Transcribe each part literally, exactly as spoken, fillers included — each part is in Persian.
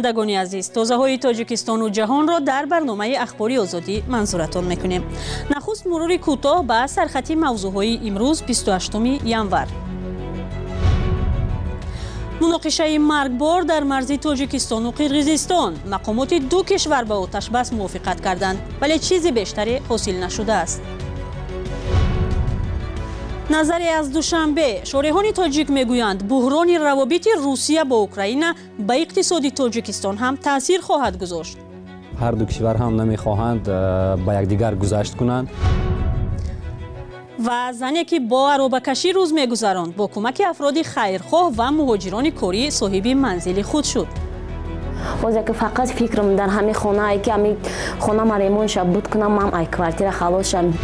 شنوندگان عزیز، تازه‌های تاجیکستان و جهان را در برنامه اخباری آزادی منظورتان میکنیم. نخست مرور کوتاه به سرخطی موضوعهای امروز بیست و هشتم ژانویه. مناقشه مرگبار در مرزی تاجیکستان و قرقیزستان. مقامات دو کشور به آتش بس موافقت کردند، ولی چیزی بیشتری حاصل نشده است. نظری از دوشنبه، شارحان تاجیک میگویند بحران روابط روسیه با اوکراین به اقتصاد تاجیکستان هم تاثیر خواهد گذاشت. هر دو کشور هم نمیخواهند با یکدیگر گذشت کنند. و زنی که با عرابه‌کشی روز میگذراند با کمک افراد خیرخواه و مهاجران کاری صاحب منزل خود شد. باز که فقط فکرم در همین خانه ای که همین خانه مریمون شب بود کنم من ای کوارتیر خلاص شم.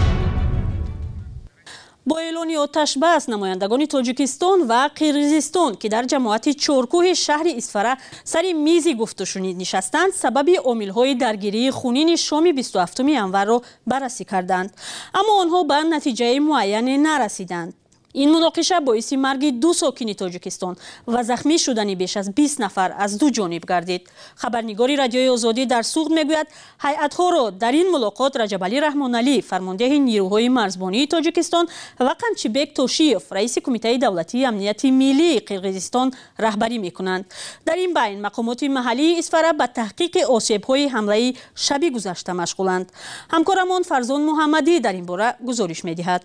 با اعلان آتش بس، نمایندگان تاجیکستان و قرقیزستان که در جماعت چارکوه شهر اسفره سر میزی گفت و شنید نشستند، سبب عامل‌های درگیری خونین شام بیست و هفتم ژانویه را بررسی کردند، اما آنها به نتیجه معین نرسیدند. این مناقشه باعث مرگ دو ساکن تاجیکستان و زخمی شدن بیش از بیست نفر از دو جانب گردید. خبرنگاری رادیوی آزادی در سوغد میگوید هیئت‌ها را در این ملاقات رجب علی رحمان علی، فرمانده نیروهای مرزبانی تاجیکستان، و قمچیبک توشیف، رئیس کمیته دولتی امنیت ملی قرقیزستان رهبری میکنند. در این بین مقامات محلی اسفره به تحقیق آسیب‌های حمله شب گذشته مشغولند. همکارمان فرزان محمدی در این باره گزارش میدهد.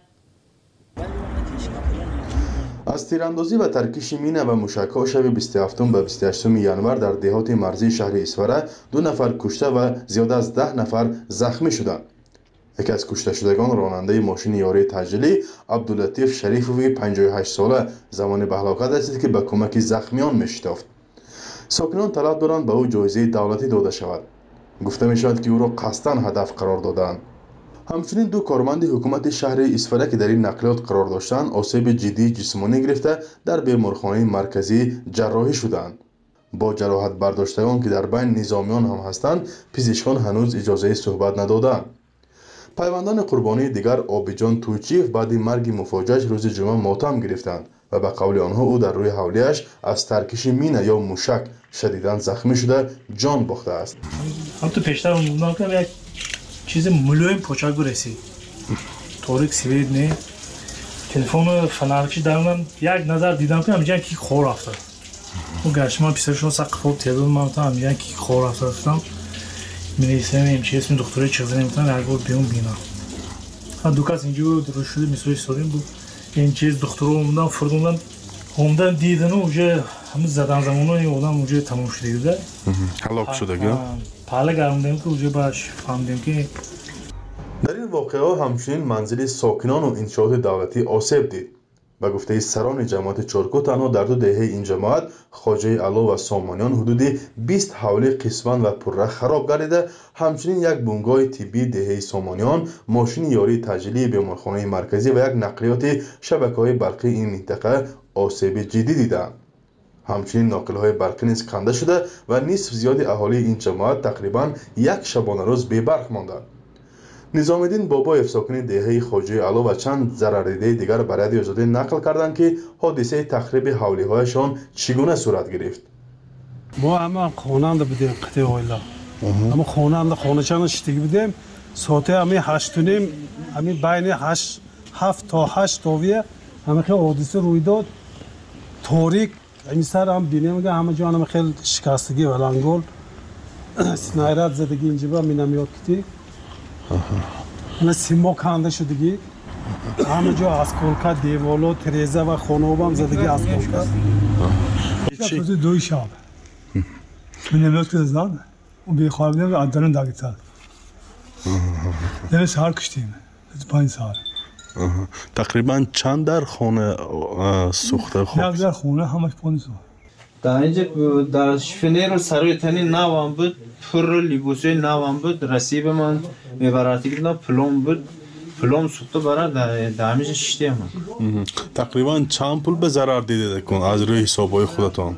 از تیراندازی و ترکیش مینه و موشک‌ها شب بیست و هفتم به بیست و هشتم ژانویه در دهات مرزی شهر اسفره دو نفر کشته و زیاده از ده نفر زخمی شدند. یکی از کشته شدگان راننده ماشین یاری تجلی عبداللطیف شریفوی پنجاه و هشت ساله زمان به هلاکت رسید که به کمک زخمیان می‌شتافت. ساکنان طلب دارند به او جایزه دولتی داده شود. گفته می‌شود که او را قصداً هدف قرار دادند. همچنین دو کارمند حکومت شهر اسفره که در این نقلیات قرار داشتند آسیب جدی جسمانی گرفته در بیمارخانه مرکزی جراحی شدند. با جراحت برداشتگان که در بین نظامیان هم هستند، پزشکان هنوز اجازه صحبت ندادند. پیوندان قربانی دیگر آبیجان توچیف بعد مرگ مفاجئش روز جمعه ماتم گرفتند و به قول آنها او در روی حولیش از ترکش مینه یا موشک شدیداً زخمی شده جان باخته است. هم تو پیشتر اون یک چیز ملایم پوچاک رسید. توریک سوید نه. تلفن فنارچی دارم یک نظر دیدم که همینجا کی خور افتاد. اون گشما پیششون ساق خوب تلفن ما تا همینجا کی خور افتادم. می‌نویسم این چیز من دکتری چیزی نمی‌تونم هرگاه بیام بینا. ها دوکاس اینجا درست شده میسوی سوریم بود. این چیز دکتر اومدن فردوندن اومدن دیدن و اونجا همه زدن زمانی اونم اونجا تموم شده بوده. هلاک شده که حالا گرموندیم که اونجا باش فهمیدیم که در این واقعه همچنین منزل ساکنان و انشاءات دولتی آسیب دید. به گفته سران جماعت چارکو تنها در دو دهه این جماعت خواجه علا و سامانیان حدود بیست حوله قسمت و پره خراب گردیده. همچنین یک بنگاه طبی دهه سامانیان، ماشین یاری تجلی بیمارخانه مرکزی و یک نقلیات شبکه‌های برقی این منطقه آسیب جدی دیدند. همچنین ناقل‌های برقی نیز کنده شده و نصف زیاد اهالی این جماعت تقریباً یک شبانه روز بی برق ماندند. نظام الدین باباєв ساکن دهه خواجه علا و چند ضرردیده دیگر به رادیو آزادی نقل کردند که حادثه تخریب حولی‌هایشان چگونه صورت گرفت. ما همه خاننده بودیم قطعه اویلا. اما خاننده خانه‌چان شتیگی بودیم. ساعت همه هشت و نیم همه بین هشت هفت تا هشت تاویه همه خیلی حادثه روی داد. تاریک این سر هم بینیم که همه جا همه خیلی شکستگی و لنگول سنایرات زدگی اینجا با مینامیات کتی نه سیما کنده شدگی همه جا از کلکت دیوالو تریزه و خانوب هم زدگی از کلکت روز دوی شب مینامیات که زدن و بیخوابیدیم و عدالن داگیتال یعنی سهار کشتیم پنج سال تقریبا چند در خانه سوخته خود؟ یک در خونه همش پانی سوخت. در اینجا در شفنیر و سروی تنی نوام بود، پر لیبوسوی نوام بود، رسیب من میبراتی که پلوم بود، پلوم سوخته برای در همیشه شیشتی هم. تقریبا چند پول به ضرر دیده کن از روی حسابای خودتان؟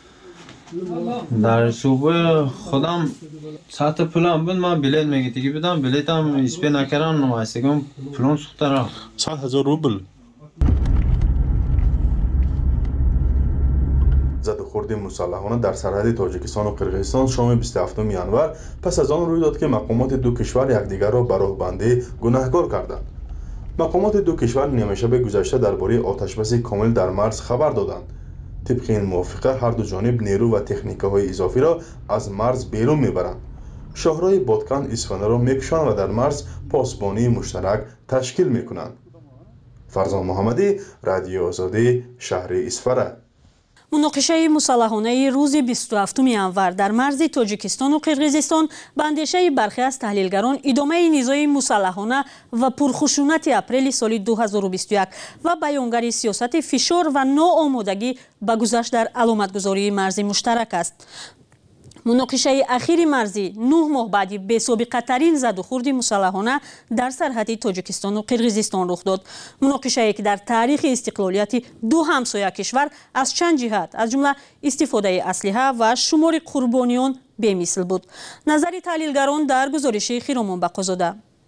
در حسابای خودم ساعت پلوم بود من بلیت میگیتی که بدم بلیت هم اسپی نکردم نمایستگم پلوم سوخته را. صد هزار روبل. задухурди мусаллаҳона дар сарҳади тоҷикистону қирғизистон шоми бисту ҳафтум январ пас аз он рӯй дод ки мақомоти ду кишвар якдигарро ба роҳбандӣ гунаҳкор карданд. мақомоти ду кишвар нимашаби гузашта дар бораи оташбаси комил дар марз хабар доданд. тибқи ин мувофиқа ҳарду ҷониб нерӯ ва техникаҳои изофиро аз марз берун мебаранд. шоҳрои Боткан Исфанаро мекушанд ва дар марз посбонии муштарак ташкил мекунанд. фарзон муҳаммадӣ, Радиои Озодӣ, шаҳри Исфара. муноқишаи мусаллаҳонаи рӯзи бисту ҳафтуми январ дар марзи тоҷикистону қирғизистон ба андешаи бархе аз таҳлилгарон идомаи низои мусаллаҳона ва пурхушунати апрели соли ду ҳазору бисту як ва баёнгари сиёсати фишор ва ноомодагӣ ба гузашт дар аломатгузории марзи муштарак аст. муноқишаи ахири марзӣ нӯҳ моҳ баъди бесобиқатарин задухурди мусаллаҳона дар сарҳади тоҷикистону қирғизистон рух дод. муноқишае ки дар таърихи истиқлолияти ду ҳамсоя кишвар аз чанд ҷиҳат аз ҷумла истифодаи аслиҳа ва шумори қурбониён бемисл буд. назари таҳлилгарон дар гузориши Хиромон Бақозода.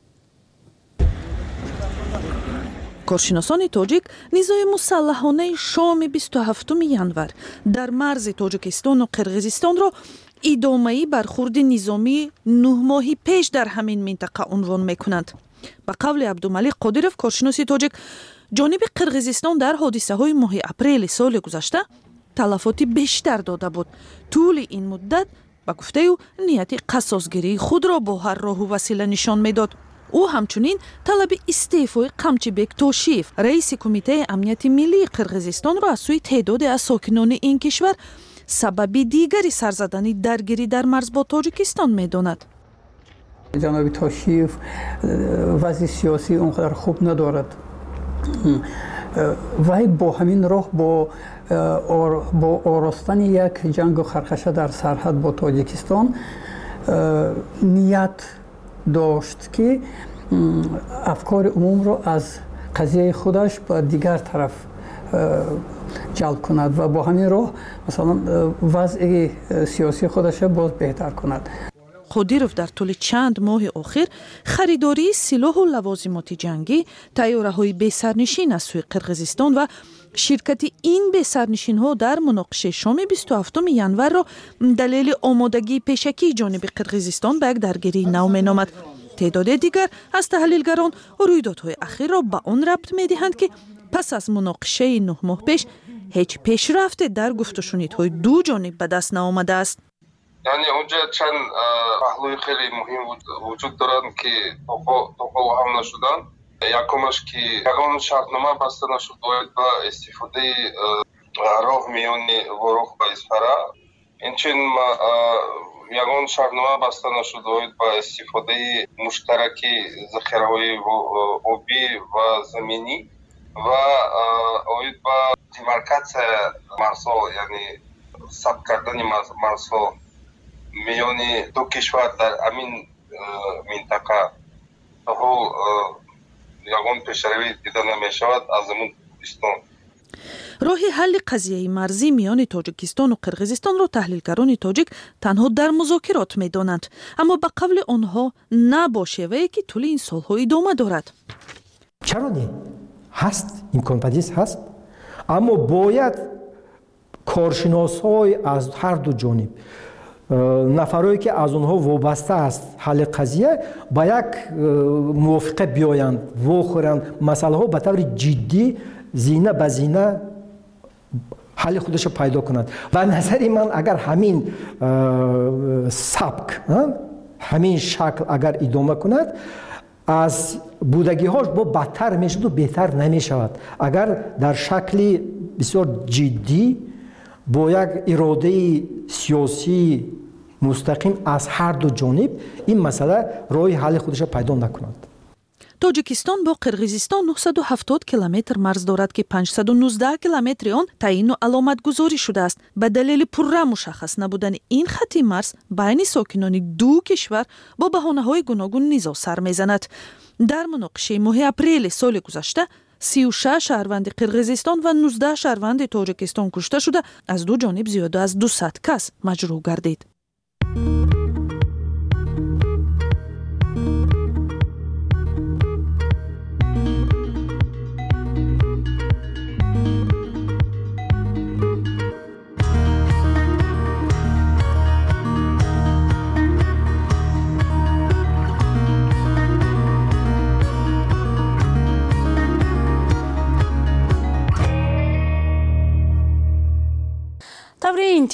коршиносони тоҷик низои мусаллаҳонаи шоми бисту ҳафтуми январ дар марзи тоҷикистону қирғизистонро идомаи бархурди низомии нӯҳ моҳи пеш дар ҳамин минтақа унвон мекунанд. ба қавли Абдумалик Қодиров, коршиноси тоҷик, ҷониби қирғизистон дар ҳодисаҳои моҳи апрели соли гузашта талафоти бештар дода буд. тӯли ин муддат ба гуфтаи ӯ нияти қасосгирии худро бо ҳар роҳу васила нишон медод. ӯ ҳамчунин талаби истеъфои Қамчибек Тошиев, раиси кумитаи амнияти миллии Қирғизистонро аз сӯи теъдоде аз сокинони ин кишвар сабаби дигари сарзадани даргирӣ дар марз бо Тоҷикистон медонад. ҷаноби Тошиев вазъи сиёсӣ он қадар хуб надорад. вай бо ҳамин роҳ бо оростани як ҷангу харқаша дар сарҳад бо Тоҷикистон ният дошт ки афкори умумро аз қазияи худаш ба дигар тараф ҷалб кунад ва бо ҳамин роҳ масалан вазъи сиёсии худашро боз беҳтар кунад. Қодиров дар тӯли чанд моҳи охир харидории силоҳу лавозимоти ҷангӣ, тайёраҳои бесарнишин аз сӯи Қирғизистон ва ширкати ин бесарнишинҳо дар муноқишаи шоми бисту ҳафтуми январро далели омодагии пешакии ҷониби Қирғизистон ба як даргирии нав меномад. теъдоде дигар аз таҳлилгарон рӯйдодҳои ахирро ба он рабт медиҳанд ки пас аз муноқишаи нӯҳ моҳ пеш ҳеҷ пешрафте дар гуфтушунидҳои ду ҷониб ба даст наомадааст. яъне унҷа чанд паҳлӯи хеле муҳим вуҷуд доранд ки тоқо ҳам нашуданд. якумаш ки ягон шартнома баста нашуд оид ба истифодаи роҳ миёни Ворох ва Исфара. инчунин ягон шартнома баста нашуд оид ба истифодаи муштараки захираҳои обӣ ва заминӣ ва оид ба демаркатсия марзҳо, яъне сабт кардани марзҳо миёни ду кишвар дар амин минтақа та ҳол ягон пешравӣ дида намешавад аз амун Кurdистон. роҳи ҳалли қазияи марзӣ миёни Тоҷикистону Қирғизистонро таҳлилгарони тоҷик танҳо дар музокирот медонанд, аммо ба қавли онҳо на бо шевае ки тӯли ин солҳо идома дорад. чаро не ҳаст, имконпазир ҳаст, аммо бояд коршиносҳои аз ҳар ду ҷониб, нафарое ки аз онҳо вобаста аст ҳалли қазия ба як мувофиқа биёянд, вохӯранд, масъалаҳо ба таври ҷиддӣ зина ба зина ҳалли худашро пайдо кунад. ва назари ман агар ҳамин сабк, ҳамин шакл агар идома кунад, аз будагиҳош бо бадтар мешавад ва беҳтар намешавад. агар дар шакли бисёр ҷиддӣ бо як иродаи сиёсии мустақим аз ҳар ду ҷониб ин масъала роҳи ҳалли худашро пайдо накунад. Тоҷикистон бо Қирғизистон нӯҳсаду ҳафтод километр марз дорад ки панҷсаду нуздаҳ километри он таъину аломатгузорӣ шудааст. Ба далели пурра мушаххас набудани ин хатти марз байни сокинони ду кишвар бо баҳонаҳои гуногун низо сар мезанад. дар муноқишаи моҳи апрели соли гузашта сию шаш шаҳрванди Қирғизистон ва нуздаҳ шаҳрванди Тоҷикистон кушта шуда, аз ду ҷониб зиёда аз дусад кас маҷрӯҳ гардид.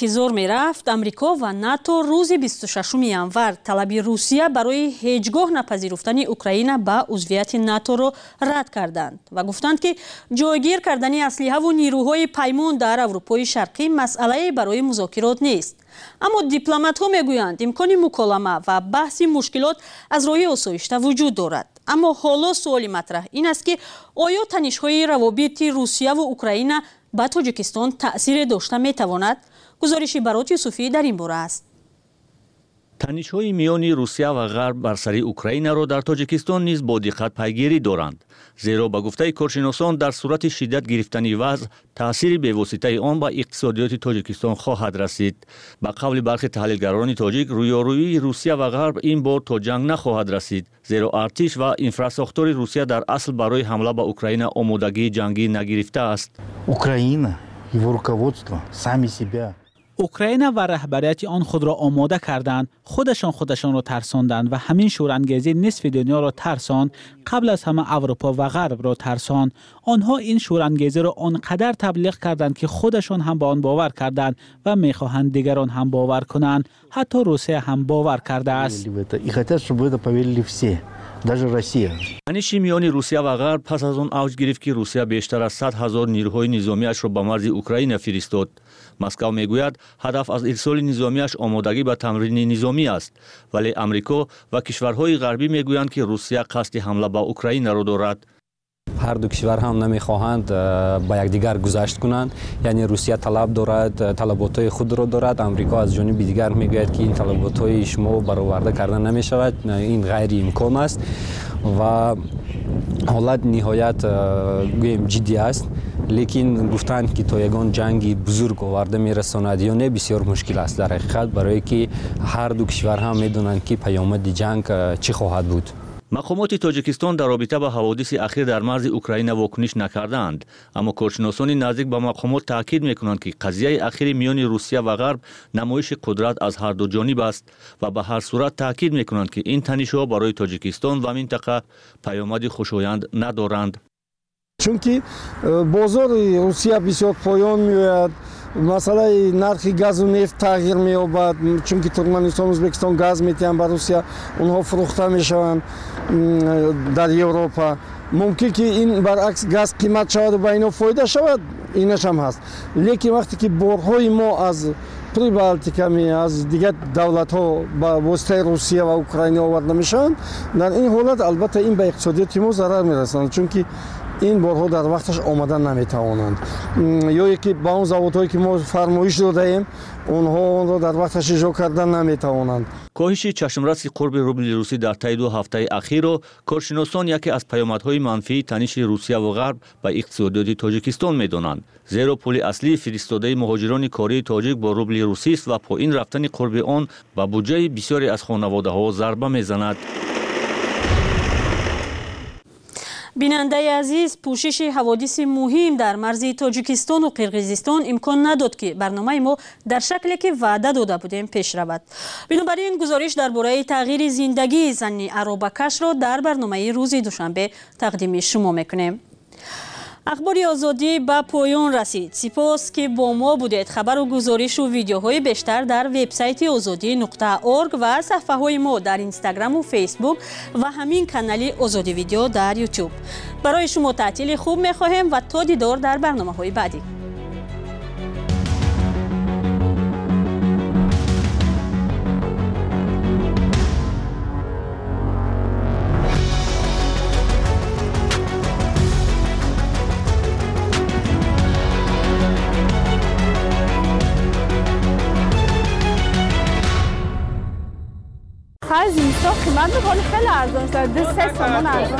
انتظار می رفت امریکا و ناتو روز بیست و ششم ینور طلب روسیه برای هیچگاه نپذیرفتن اوکراین به عضویت ناتو را رد کردند و گفتند که جایگیر کردن اسلحه و نیروهای پیمان در اروپای شرقی مسئله برای مذاکرات نیست. اما دیپلمات ها میگویند امکان مکالمه و بحث مشکلات از راه آسایشته وجود دارد. اما حالا سوالی مطرح این است که آیا تنش‌های روابط روسیه و اوکراین به تاجیکستان تأثیر داشته میتواند؟ گزارشی برات یوسفی در این باره است. تنش‌های میان روسیه و غرب بر سر اوکراین را در تاجیکستان نیز با دقت پیگیری دارند، زیرا به گفته کارشناسان در صورت شدت گرفتن وضع تأثیر بواسطه آن به اقتصادیات تاجیکستان خواهد رسید. به قول برخی تحلیلگران تاجیک، رویارویی روسیه و غرب این بار تا جنگ نخواهد رسید، زیرا ارتش و انفراستراکتور روسیه در اصل برای حمله به اوکراین آمادگی جنگی نگرفته است. اوکراین его руководство сами себя اوکراین و رهبریت آن خود را آماده کردند، خودشان خودشان را ترساندند و همین شورانگیزی نصف دنیا را ترساند، قبل از همه اروپا و غرب را ترساند. آنها این شورانگیزی را آنقدر تبلیغ کردند که خودشان هم به آن باور کردند و میخواهند دیگران هم باور کنند. حتی روسیه هم باور کرده است. تنش میان روسیه و غرب پس از آن اوج گرفت که روسیه بیشتر از صد هزار نیروهای نظامیش را به مرز اوکراین فرستاد. مسکو میگوید هدف از ارسال نظامیش آمادگی به تمرین نظامی است، ولی امریکا و کشورهای غربی میگویند که روسیه قصد حمله به اوکراین را دارد. هر دو کشور هم نمیخواهند با یکدیگر گذشت کنند، یعنی روسیه طلب دارد، طلبات خود را دارد، امریکا از جانب دیگر میگوید که این طلبات شما برآورده کردن نمیشود، این غیر امکان است و حالت نهایت گویم جدی است. لیکن گفتند که تا یگان جنگی بزرگ آورده میرساند یا نه بسیار مشکل است در حقیقت، برای که هر دو کشور هم میدونند که پیامد جنگ چی خواهد بود. مقامات تاجیکستان در رابطه با حوادث اخیر در مرز اوکراین واکنش نکردند، اما کارشناسان نزدیک به مقامات تاکید میکنند که قضیه اخیر میان روسیه و غرب نمایش قدرت از هر دو جانب است و به هر صورت تاکید میکنند که این تنش‌ها برای تاجیکستان و منطقه پیامد خوشایند ندارند. چونکه بازار روسیه بسیار پایان میآید، مسئله نرخ گاز و نفت تغییر می‌یابد، چونکه ترکمنستان و ازبکستان گاز می‌دهند به روسیه، اونها فروخته میشوند در اروپا. ممکن که این برعکس گاز قیمت شود و به اینا فایده شود، اینش هم هست. لیکن وقتی که بارهای ما از پریبالتیکا می از دیگر دولت ها با واسطه روسیه و اوکراین آورده میشن، در این حالت البته این به اقتصادیات ما ضرر میرساند، چونکه این بارها در وقتش آمدن نمیتوانند، یا یکی با اون زوادهایی که ما فرمایش داده ایم اونها اون را در وقتش اجرا کردن نمیتوانند. کاهش چشمرس قرب روبل روسی در طی دو هفته اخیر را کارشناسان یکی از پیامدهای منفی تنش روسیه و غرب به اقتصادیات تاجیکستان میدانند، زیرا پول اصلی فرستاده مهاجران کاری تاجیک با روبل روسی است و پایین رفتن قرب آن به بودجه بسیاری از خانواده‌ها ضربه میزند. بیننده عزیز، پوشش حوادث مهم در مرز تاجیکستان و قرقیزستان امکان نداد که برنامه ما در شکلی که وعده داده بودیم پیش رود. بنابراین گزارش درباره تغییر زندگی زن عربکش را در برنامه روز دوشنبه تقدیم شما میکنیم. اخبار آزادی به پایان رسید. سپاس که با ما بودید. خبر و گزارش و ویدیوهای بیشتر در وبسایت آزادی نقطه اورگ و صفحه های ما در اینستاگرام و فیسبوک و همین کانال آزادی ویدیو در یوتیوب. برای شما تعطیل خوب می‌خواهیم و تا دیدار در برنامه‌های بعدی. زمستان قیمت می‌کنه خیلی ارزان شد، دو سه تومان ارزان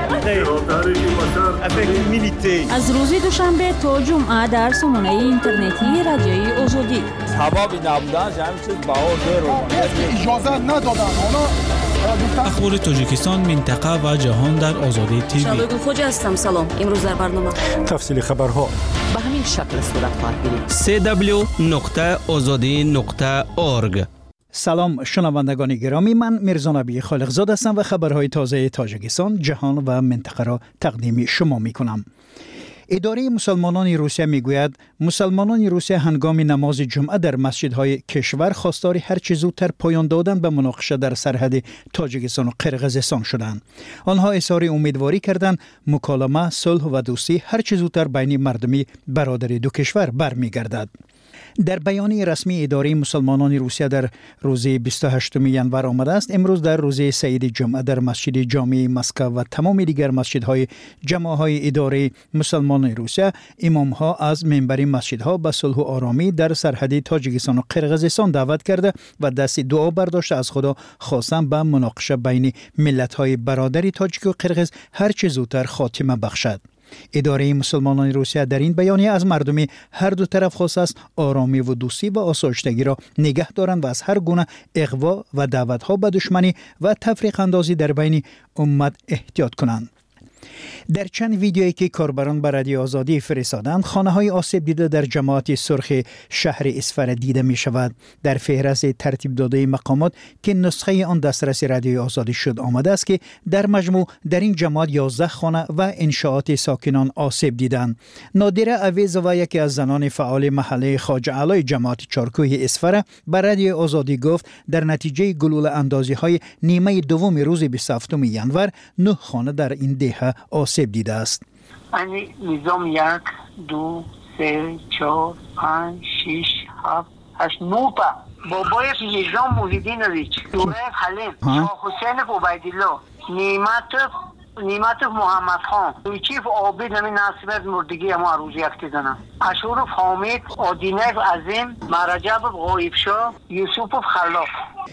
شد. از روز دوشنبه تا جمعه در سامانه اینترنتی رادیوی آزادی. سببی نبودن همین چیز بها زیر اجازه ندادن. اخبار تاجیکستان، منطقه و جهان در آزادی تیوی. شالوگو خوجا هستم. سلام. امروز در برنامه تفصیل خبرها به همین شکل صورت خواهد گرفت. سه دبلیو نقطه آزادی نقطه اورگ. سلام شنوندگان گرامی، من میرزا نبی خالقزاد هستم و خبرهای تازه تاجیکستان، جهان و منطقه را تقدیم شما می کنم. اداره مسلمانان روسیه میگوید مسلمانان روسیه هنگام نماز جمعه در مسجدهای کشور خواستار هر چه زودتر پایان دادن به مناقشه در سرحد تاجیکستان و قرقیزستان شدند. آنها اظهار امیدواری کردند مکالمه، صلح و دوستی هر چه زودتر بین مردمی برادری دو کشور برمیگردد. در بیانیه رسمی اداره مسلمانان روسیه در روز بیست و هشتم ژانویه آمده است امروز در روز سید جمعه در مسجد جامع مسکو و تمام دیگر مسجدهای جماعهای اداره مسلمانان روسیه امامها از منبر مسجدها به صلح و آرامی در سرحد تاجیکستان و قرقیزستان دعوت کرده و دست دعا برداشته از خدا خواستند به مناقشه بین ملت‌های برادری تاجیک و قرقیز هر چه زودتر خاتمه بخشد. اداره مسلمانان روسیه در این بیانیه از مردم هر دو طرف خواست است آرامی و دوستی و آسایشتگی را نگه دارند و از هر گونه اغوا و دعوت‌ها به دشمنی و تفریق اندازی در بین امت احتیاط کنند. در چند ویدیویی که کاربران به رادیو آزادی فرستادند خانه‌های آسیب دیده در جماعت سرخ شهر اسفر دیده می شود. در فهرست ترتیب داده مقامات که نسخه آن دسترس رادیو آزادی شد آمده است که در مجموع در این جماعت یازده خانه و انشاءات ساکنان آسیب دیدند. نادره اویزووا یکی از زنان فعال محله خواجه علای جماعت چارکوه اسفر به رادیو آزادی گفت در نتیجه گلوله اندازی های نیمه دوم روز بیست و هفتم ژانویه نه خانه در این دهه آسیب دیده است. یعنی نظام یک، دو، سه، چهار، پنج، شش، هفت، هشت، نه تا. بابای نظام محیدین ریچ، دوره حلیم، شاه حسین عبیدالله، نعمت نعمت محمد خان، چیف عابد نمی ناصر مردگی اما عروضی اکتی دنم. اشورف حامد، آدینف عظیم، مرجب غایبشاه، یوسف خلاق.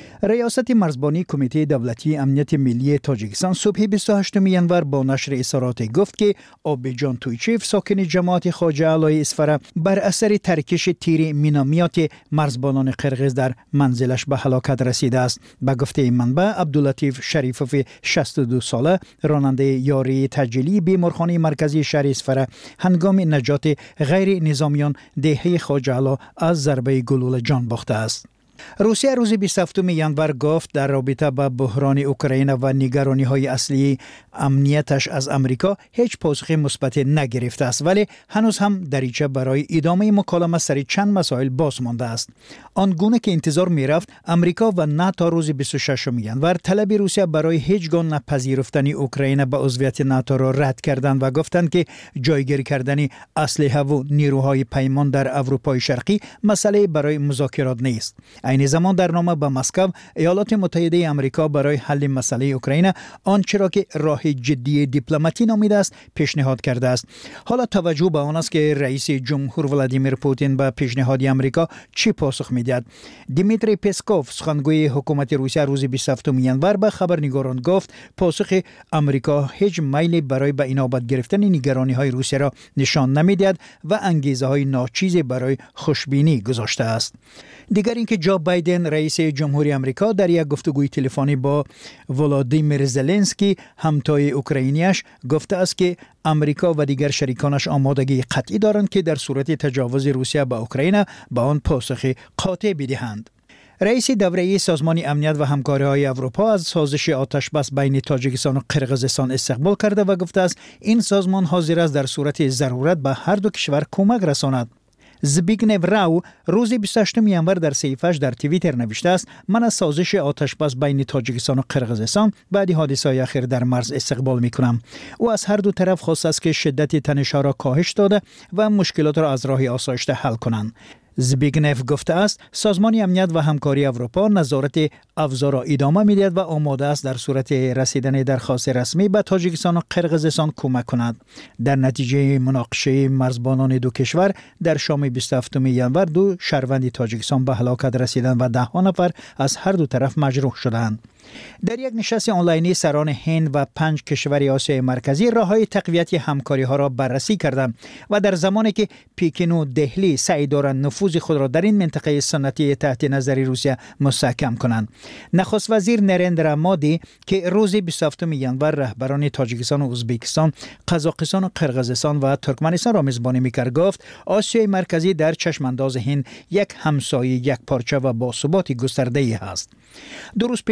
ریاست مرزبانی کمیته دولتی امنیت ملی تاجیکستان صبح بیست و هشتم ژانویه با نشر اظهارات گفت که آبجان تویچیف ساکن جماعت خواجه علای اسفر بر اثر ترکش تیر مینامیات مرزبانان قرقیز در منزلش به هلاکت رسیده است. به گفته منبع عبداللطیف شریفوف شصت و دو ساله راننده یاری تجلی بیمارخانه مرکزی شهر اسفر هنگام نجات غیر نظامیان دهه خواجه علا از ضربه گلوله جان باخته است. روسیه روز بیست و هفتم ژانویه گفت در رابطه با بحران اوکراین و نگرانی های اصلی امنیتش از امریکا هیچ پاسخ مثبت نگرفته است ولی هنوز هم دریچه برای ادامه مکالمه سر چند مسائل باز مانده است. آنگونه که انتظار میرفت امریکا و ناتو روز بیست و ششم ژانویه طلب روسیه برای هیچ گونه نپذیرفتن اوکراین به عضویت ناتو را رد کردند و گفتند که جایگیری کردن اسلحه و نیروهای پیمان در اروپای شرقی مسئله برای مذاکرات نیست. این زمان در نامه به مسکو ایالات متحده آمریکا برای حل مسئله اوکراین آنچه را که راه جدی دیپلماتی نامیده است پیشنهاد کرده است. حالا توجه به آن است که رئیس جمهور ولادیمیر پوتین به پیشنهاد آمریکا چی پاسخ میدهد. دیمیتری پسکوف سخنگوی حکومت روسیه روز بیست و هفتم ژانویه به خبرنگاران گفت پاسخ آمریکا هیچ میلی برای به اینابت گرفتن نگرانی های روسیه را نشان نمیدهد و انگیزه های ناچیزی برای خوشبینی گذاشته است. دیگر اینکه جو بایدن رئیس جمهوری آمریکا در یک گفتگوی تلفنی با ولادیمیر زلنسکی همتای اوکراینیش گفته است که آمریکا و دیگر شریکانش آمادگی قطعی دارند که در صورت تجاوز روسیه به اوکراین به آن پاسخ قاطع بدهند. رئیس دوره سازمان امنیت و همکاری‌های اروپا از سازش آتش بس بین تاجیکستان و قرقیزستان استقبال کرده و گفته است این سازمان حاضر است در صورت ضرورت به هر دو کشور کمک رساند. زبیگنیو راو روز بیست و هشتم ژانویه در صفحه‌اش در توییتر نوشته است من از سازش آتش بس بین تاجیکستان و قرقیزستان بعد حادثه‌های اخیر در مرز استقبال می‌کنم. او از هر دو طرف خواسته است که شدت تنش‌ها را کاهش داده و مشکلات را از راه آسایشته حل کنند. زبیگنیو گفته است سازمان امنیت و همکاری اروپا نظارت افزار را ادامه می‌دهد و آماده است در صورت رسیدن درخواست رسمی به تاجیکستان و قرقیزستان کمک کند. در نتیجه مناقشه مرزبانان دو کشور در شام بیست و هفتم ژانویه دو شهروند تاجیکستان به هلاکت رسیدند و ده ها نفر از هر دو طرف مجروح شدند. در یک نشست آنلاینی سران هند و پنج کشور آسیای مرکزی راه‌های تقویت همکاری‌ها را بررسی کردند و در زمانی که پکین و دهلی سعی دارند نفوذ خود را در این منطقه سنتی تحت نظر روسیه مستحکم کنند. نخست وزیر نریندرا مودی که روز بیست و هفتم ژانویه رهبران تاجیکستان و ازبکستان، قزاقستان و قرقیزستان و ترکمنستان را میزبانی می‌کرد گفت آسیای مرکزی در چشم انداز هند یک همسایه یک پارچه و باثبات گسترده‌ای است. دو روز پیشتر از این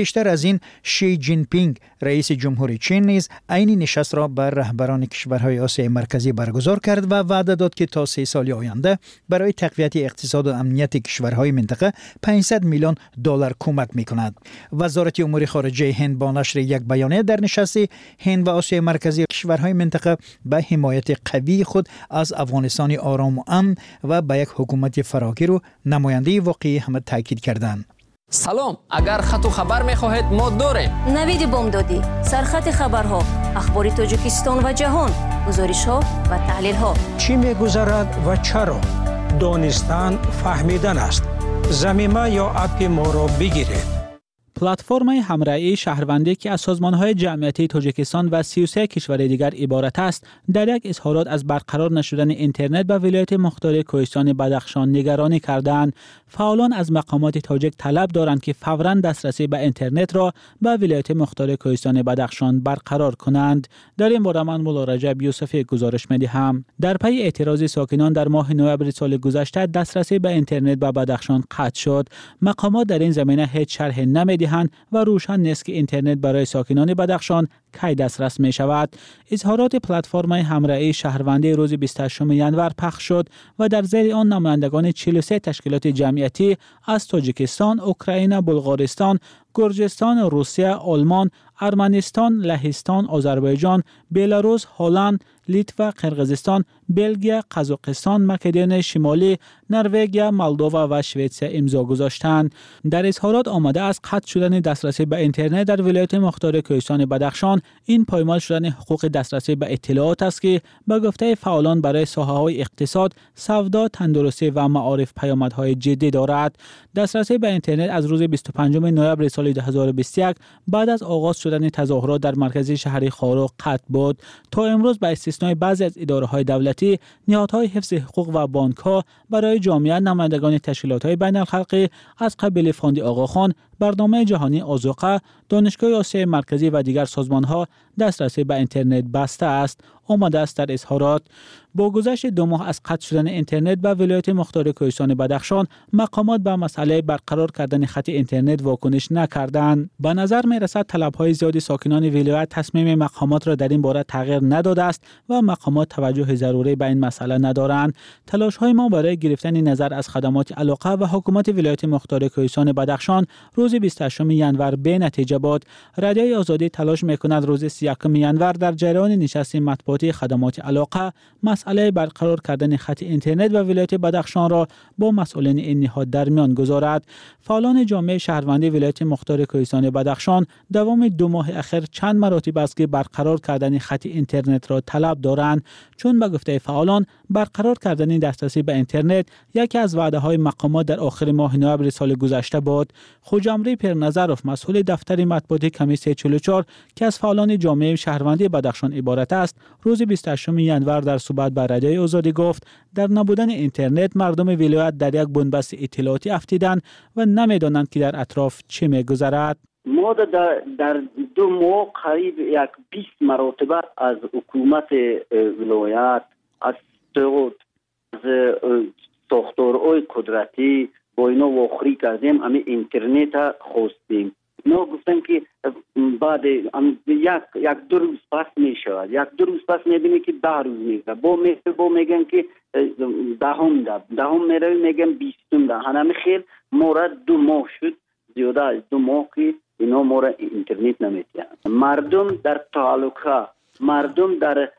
چین شی جین پینگ رئیس جمهوری چین نیز عین نشست را بر رهبران کشورهای آسیای مرکزی برگزار کرد و وعده داد که تا سه سال آینده برای تقویت اقتصاد و امنیت کشورهای منطقه پانصد میلیون دلار کمک می‌کند. وزارت امور خارجه هند با نشر یک بیانیه در نشست هند و آسیای مرکزی کشورهای منطقه به حمایت قوی خود از افغانستان آرام و امن و به یک حکومت فراگیر و نماینده واقعی هم تاکید کردند. سلام، اگر خط و خبر می‌خواهید ما داریم. نوید بامدادی، سرخط خبرها، اخبار تاجیکستان و جهان، گزارش‌ها و تحلیل‌ها. چی می‌گذرد و چرا؟ دانستن فهمیدن است. زمینه یا اپ ما را بگیرید. پلتفرم همراهی شهروندی که از سازمان‌های جمعیتی تاجیکستان و سی و سه کشور دیگر عبارت است، در یک اظهارات از برقرار نشدن اینترنت به ولایت مختار کوهستان بدخشان نگرانی کردند. فعالان از مقامات تاجیک طلب دارند که فوراً دسترسی به اینترنت را به ولایت مختار کوهستان بدخشان برقرار کنند. در این باره من مولا رجب یوسفی گزارش می‌دهم. در پی اعتراض ساکنان در ماه نوامبر سال گذشته دسترسی به اینترنت به بدخشان قطع شد. مقامات در این زمینه هیچ شرح نمی‌دهند و روشن نیست که اینترنت برای ساکنان بدخشان کی دسترس می شود. اظهارات پلتفرم همراهی شهروندی روز بیست و هشتم ژانویه پخش شد و در زیر آن نمایندگان چهل و سه تشکیلات جمعیتی از تاجیکستان، اوکراین، بلغارستان، گرجستان، روسیه، آلمان، ارمنستان، لهستان، آذربایجان، بلاروس، هلند، لیتوا، قرقیزستان، بلژیم، قزاقستان، مقدونیای شمالی، نروژ، مولداوا و شوئیسریا امضا گذاشتند. در اظهارات آمده است قطع شدن دسترسی به اینترنت در ولایت مختار کوهستان بدخشان این پایمال شدن حقوق دسترسی به اطلاعات است که به گفته فعالان برای ساحه‌های اقتصاد، سودا، تندرستی و معارف پیامدهای جدی دارد. دسترسی به اینترنت از روز بیست و پنجم نوامبر سال دو هزار و بیست و یک بعد از آغاز شدن تظاهرات در مرکز شهر خاروق قطع بود. تا امروز به استثنای بعضی از اداره‌های دولتی، نهادهای حفظ حقوق و بانک‌ها برای جامعه نمایندگان تشکیلات‌های بین‌الخلقی از قبیل فاند آقاخان، برنامه جهانی آذوقه، دانشگاه آسیای مرکزی و دیگر سازمان‌ها دسترسی به اینترنت بسته است. آمده است در اظهارات با گذشت دو ماه از قطع شدن اینترنت به ولایت مختار کوهستان بدخشان، مقامات به مسئله برقرار کردن خط اینترنت واکنش نکردند. به نظر می‌رسد طلب‌های زیادی ساکنان ولایت تصمیم مقامات را در این باره تغییر نداده است و مقامات توجه ضروری به این مسئله ندارند. تلاش‌های ما برای گرفتن نظر از خدمات علاقه و حکومت ولایت مختار کوهستان بدخشان روز بیست و هشتم ژانویه به نتیجه بود. رادیوی آزادی تلاش می‌کند روز سی و یکم ژانویه در جریان نشست مطبوعاتی خدمات علاقه مسئله برقرار کردن خط اینترنت و ولایت بدخشان را با مسئولین این نهاد در میان گذارد. فعالان جامعه شهروندی ولایت مختار کوهستان بدخشان دوام دو ماه اخیر چند مراتب است که برقرار کردن خط اینترنت را طلب دارند، چون به گفته فعالان برقرار کردن دسترسی به اینترنت یکی از وعده‌های مقامات در آخر ماه نوامبر سال گذشته بود. خوجمری پیرنظرов مسئول دفتر مطبوعاتی کمیسیون چهل و چهار که از فعالان جامعه شهروندی بدخشان عبارت است، روز بیست و هشتم ژانویه در صحبت با رادیوی آزادی گفت در نبودن اینترنت مردم ولایت در یک بنبست اطلاعاتی افتیدند و نمیدانند که در اطراف چه میگذرد. ما در, در دو ماه قریب یک بیست مرتبه از حکومت ولایت، از سعود، از ساختارهای قدرتی با اینا واخری کردیم، امی اینترنت خواستیم. اینا گفتن که بعد یک یک دو روز پس می شود، یک دو روز پس می بینی که ده روز میگه، با می با میگن که دهم ده دهم میره میگن بیستم ده. همه خیلی مورد دو ماه شد، زیاده از دو ماه که اینا مورد اینترنت نمیتیان. مردم در تعلقه، مردم در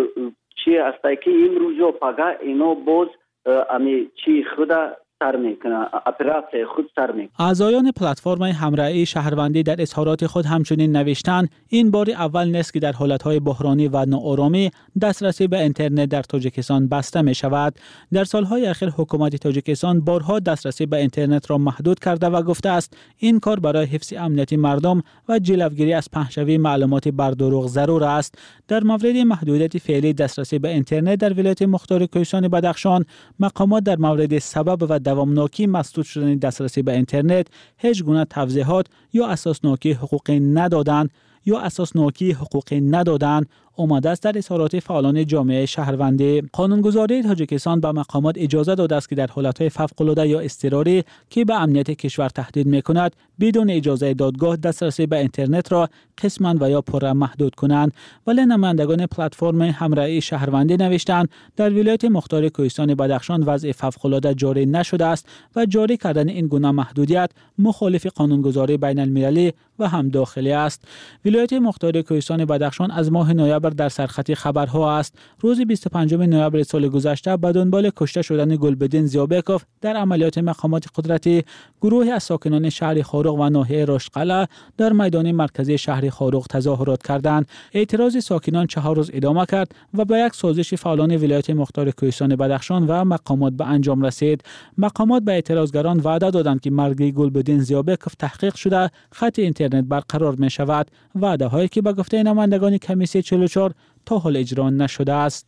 چی است که این روزا پگه اینا باز امی چی خدا سر میکنه، اپراتور خود سر میکنه. اعضایان پلتفرم همراهی شهروندی در اظهارات خود همچنین نوشتند این بار اول نیست که در حالتهای بحرانی و ناآرامی دسترسی به اینترنت در تاجیکستان بسته می شود. در سالهای اخیر حکومت تاجیکستان بارها دسترسی به اینترنت را محدود کرده و گفته است این کار برای حفظ امنیت مردم و جلوگیری از پهنشوی معلومات بر دروغ ضرور است. در مورد محدودیت فعلی دسترسی به اینترنت در ولایت مختار کوهستان بدخشان، مقامات در مورد سبب و دوامناکی مسدود شدن دسترسی به اینترنت هیچ گونه توضیحات یا اساسناکی حقوقی ندادند یا اساسناکی حقوقی ندادند. آمده است در اظهارات فعالان جامعه شهروندی. قانونگذاری تاجیکستان به مقامات اجازه داده است که در حالتهای فوق‌العاده یا اضطراری که به امنیت کشور تهدید می‌کند بدون اجازه دادگاه دسترسی به اینترنت را قسماً و یا پرا محدود کنند. ولی نمایندگان پلتفرم همراهی شهروندی نوشتند در ولایت مختار کوهستان بدخشان وضع فوق‌العاده جاری نشده است و جاری کردن این گونه محدودیت مخالف قانونگذاری بین المللی و هم داخلی است. ولایت مختار کوهستان بدخشان از ماه نوامبر در سرخط خبرها است. روز بیست و پنجم نوامبر سال گذشته به دنبال کشته شدن گلبدین زیابکوف در عملیات مقامات قدرتی، گروهی از ساکنان شهر خاروق و ناحیه رشتقلعه در میدان مرکزی شهر خاروق تظاهرات کردند. اعتراض ساکنان چهار روز ادامه کرد و به یک سازش فعالان ولایت مختار کوهستان بدخشان و مقامات به انجام رسید. مقامات به اعتراضگران وعده دادند که مرگ گلبدین زیابکوف تحقیق شده، خط اینترنت برقرار می شود. وعده هایی که به گفته نمایندگان کمیسیون چهل و چهار تا حال اجرا نشده است.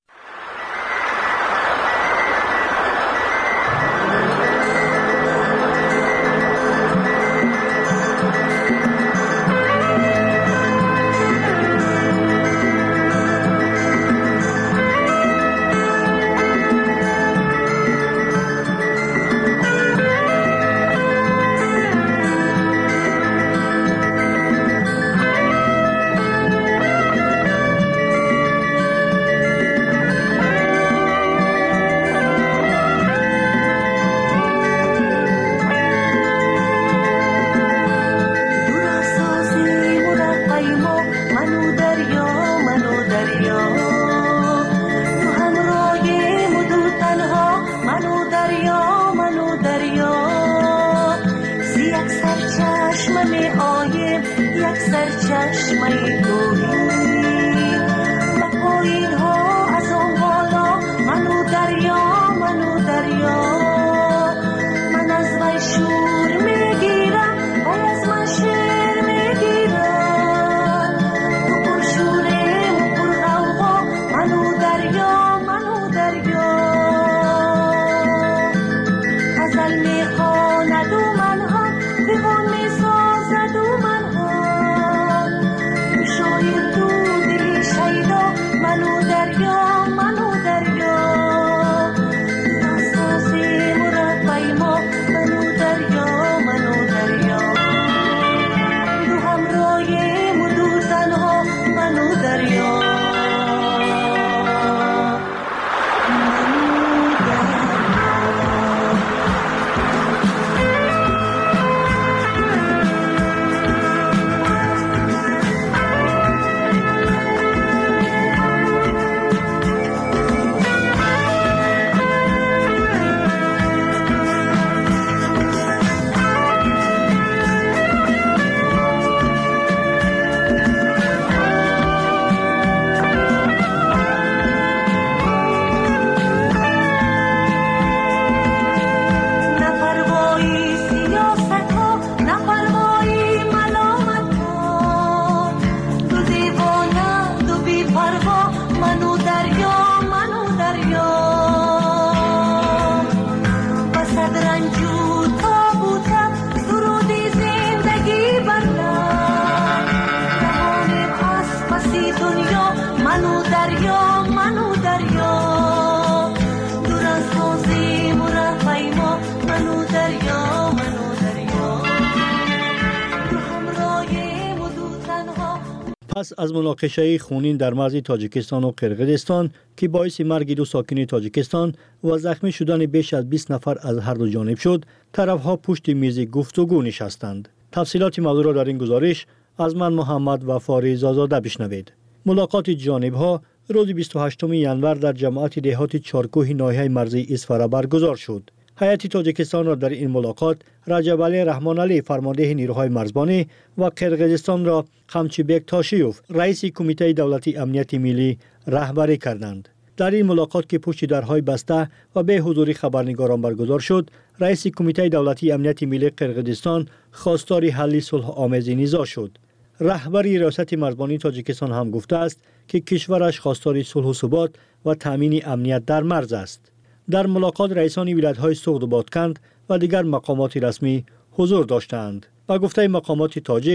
پس از مناقشه خونین در مرز تاجیکستان و قرقیزستان که باعث مرگ دو ساکن تاجیکستان و زخمی شدن بیش از بیست نفر از هر دو جانب شد، طرفها پشت میز گفتگو نشستند. تفصیلات موضوع را در این گزارش از من محمد و فاریز آزاده بشنوید. ملاقات جانبها روز بیست و هشتم ژانویه در جماعت دهات چارکوه ناحیه مرزی اسفره برگزار شد. هیئت تاجیکستان را در این ملاقات رجب علی رحمان علی فرمانده نیروهای مرزبانی و قرقیزستان را قمچیبک تاشیوف رئیس کمیته دولتی امنیت ملی رهبری کردند. در این ملاقات که پشت درهای بسته و به حضور خبرنگاران برگزار شد، رئیس کمیته دولتی امنیت ملی قرقیزستان خواستار حل صلح آمیز نزاع شد. رهبری ریاست مرزبانی تاجیکستان هم گفته است که کشورش خواستار صلح و ثبات و تامین امنیت در مرز است. در ملاقات رئیسان ولایت‌های سوغد و بادکند و دیگر مقامات رسمی حضور داشتند. با گفته مقامات تاجیک،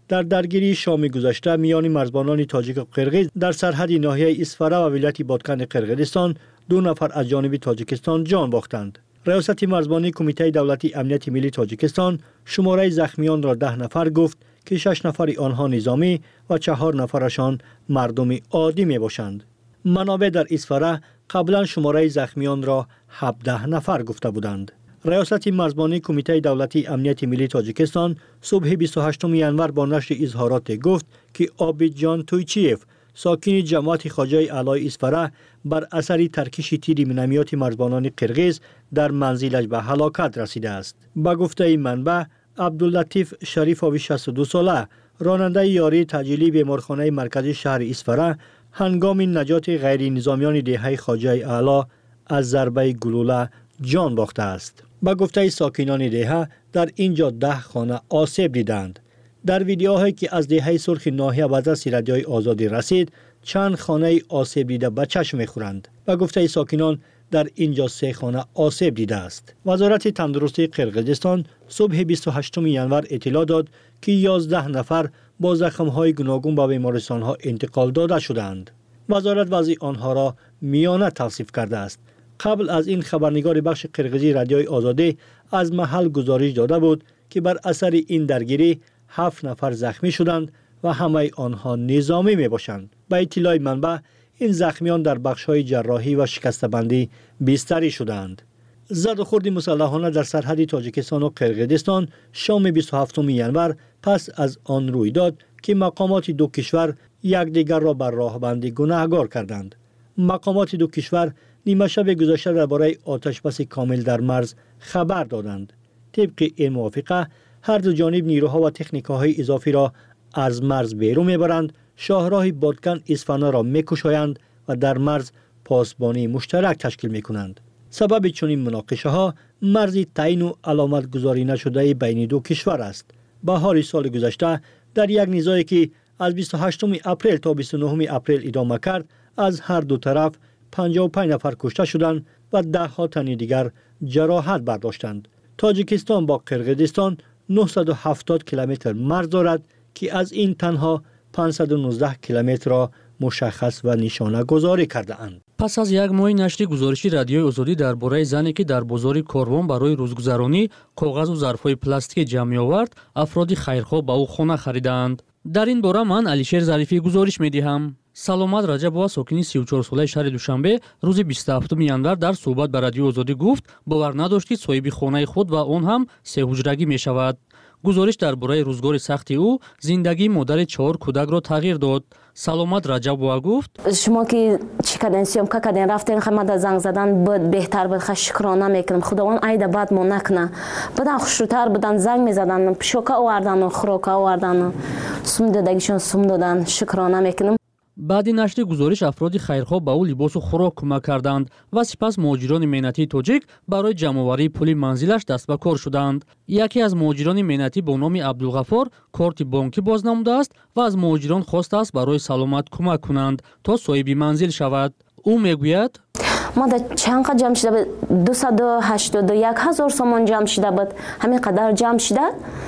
در درگیری شام گذشته میان مرزبانان تاجیک و قرغیز در سرحد ناحیه اسفره و ولایت بادکن قرغیزستان دو نفر از جانب تاجیکستان جان باختند. ریاست مرزبانی کمیته دولتی امنیت ملی تاجیکستان شماره زخمیان را ده نفر گفت که شش نفر آنها نظامی و چهار نفرشان مردم عادی می باشند. منابع در اسفره قبلا شماره زخمیان را هفده نفر گفته بودند. ریاست مرزبانی کمیته دولتی امنیت ملی تاجیکستان صبح بیست و هشتم ژانویه با نشر اظهارات گفت که عابدجان تویچیف ساکن جماعت خواجه اعلی اسفره بر اثر ترکش تیر مینومیات مرزبانان قرغیز در منزلش به هلاکت رسیده است. با گفته منبع، عبداللطیف شریفوی شصت و دو ساله راننده یاری تجلیل بیمارخانه مرکزی شهر اسفره هنگام نجات غیر نظامیان دهه خواجه اعلی از ضربه گلوله جان باخته است. با گفته ساکنان دهه در اینجا ده خانه آسیب دیدند. در ویدیوهایی که از دهه سرخ ناحیه و دست رادیوی آزادی رسید چند خانه آسیب دیده به چشم میخورند. با گفته ساکنان در اینجا سه خانه آسیب دیده است. وزارت تندرستی قرغیزستان صبح بیست و هشتم ژانویه اطلاع داد که یازده نفر با زخم‌های گوناگون به بیمارستان‌ها انتقال داده شدند. وزارت وضع آنها را میانه توصیف کرده است. قبل از این خبرنگار بخش قرغیزی رادیوی آزادی از محل گزارش داده بود که بر اثر این درگیری هفت نفر زخمی شدند و همه آنها نظامی می باشند. با اطلاع منبع این زخمیان در بخش‌های جراحی و شکسته‌بندی بستری شدند. زد و خورد مسلحانه در سرحد تاجیکستان و قرغیزستان شام بیست و هفتم ژانویه پس از آن روی داد که مقامات دو کشور یکدیگر را بر راهبندی گناهکار کردند. مقامات دو کشور نیمه شب گذشته درباره آتشبس کامل در مرز خبر دادند. طبق این موافقه هر دو جانب نیروها و تکنیک‌های اضافی را از مرز بیرون میبرند، شاهراه بادکن اصفهان را میکشایند و در مرز پاسبانی مشترک تشکیل میکنند. سبب چنین مناقشه ها مرز تعیین و علامت گذاری نشده بین دو کشور است. بهار سال گذشته در یک نزاعی که از بیست و هشتم اپریل تا بیست و نهم اپریل ادامه کرد از هر دو طرف پنجاه و پنج نفر کشته شدند و ده ها تن دیگر جراحت برداشتند. تاجیکستان با قرغیزستان نهصد و هفتاد کیلومتر مرز دارد که از این تنها پانصد و نوزده کیلومتر را مشخص و نشانه گذاری کرده اند. پس از یک ماه نشر گزارشی رادیوی آزادی درباره زنی که در بازار کاروان برای روزگذرانی کاغذ و ظرف‌های پلاستیکی جمع آورد، افراد خیرخواه به او خانه خریدند. در این باره من علیشیر ظریفی گزارش می‌دهم. سلامت رجبова ساکنی سی و چهار ساله شهر دوشنبه روز بیست و هفتم ژانویه در صحبت با رادیو آزادی گفت باور نداشت که صاحب خانه خود و آن هم سه حجرگی می‌شود. گزارش درباره روزگار سخت او زندگی مادر چهار کودک را تغییر داد. سلامت رجبова گفت شما که چی کردین سیومکا کردین رفتین خدمت زنگ زدن بود بهتر بود خش شکرانه میکنم خداوند عید بعد ما نکنه بدن خوشتر بدن زنگ میزدن پشوکا آوردن و خوراکا آوردن سم دادگیشون سم دادن شکرانه میکنم. بعد نشر گزارش افراد خیرخواه به او لباس و خوراک کمک کردند و سپس مهاجران مهنتی تاجیک برای جمع‌آوری پول منزلش دست به کار شدند. یکی از مهاجران مهنتی با نام عبدالغفار کارت بانکی باز نموده است و از مهاجران خواسته است برای سلامت کمک کنند تا صاحب منزل شود. او میگوید ما در چند قدر جمع شده بود دویست و هشتاد و یک هزار سامان جمع شده بود همین قدر جمع شده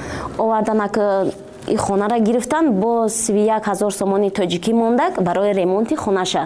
آوردن که این خانه را گرفتن با سی و یک هزار سامانی تاجیکی مونده برای ریمونتی خانه شه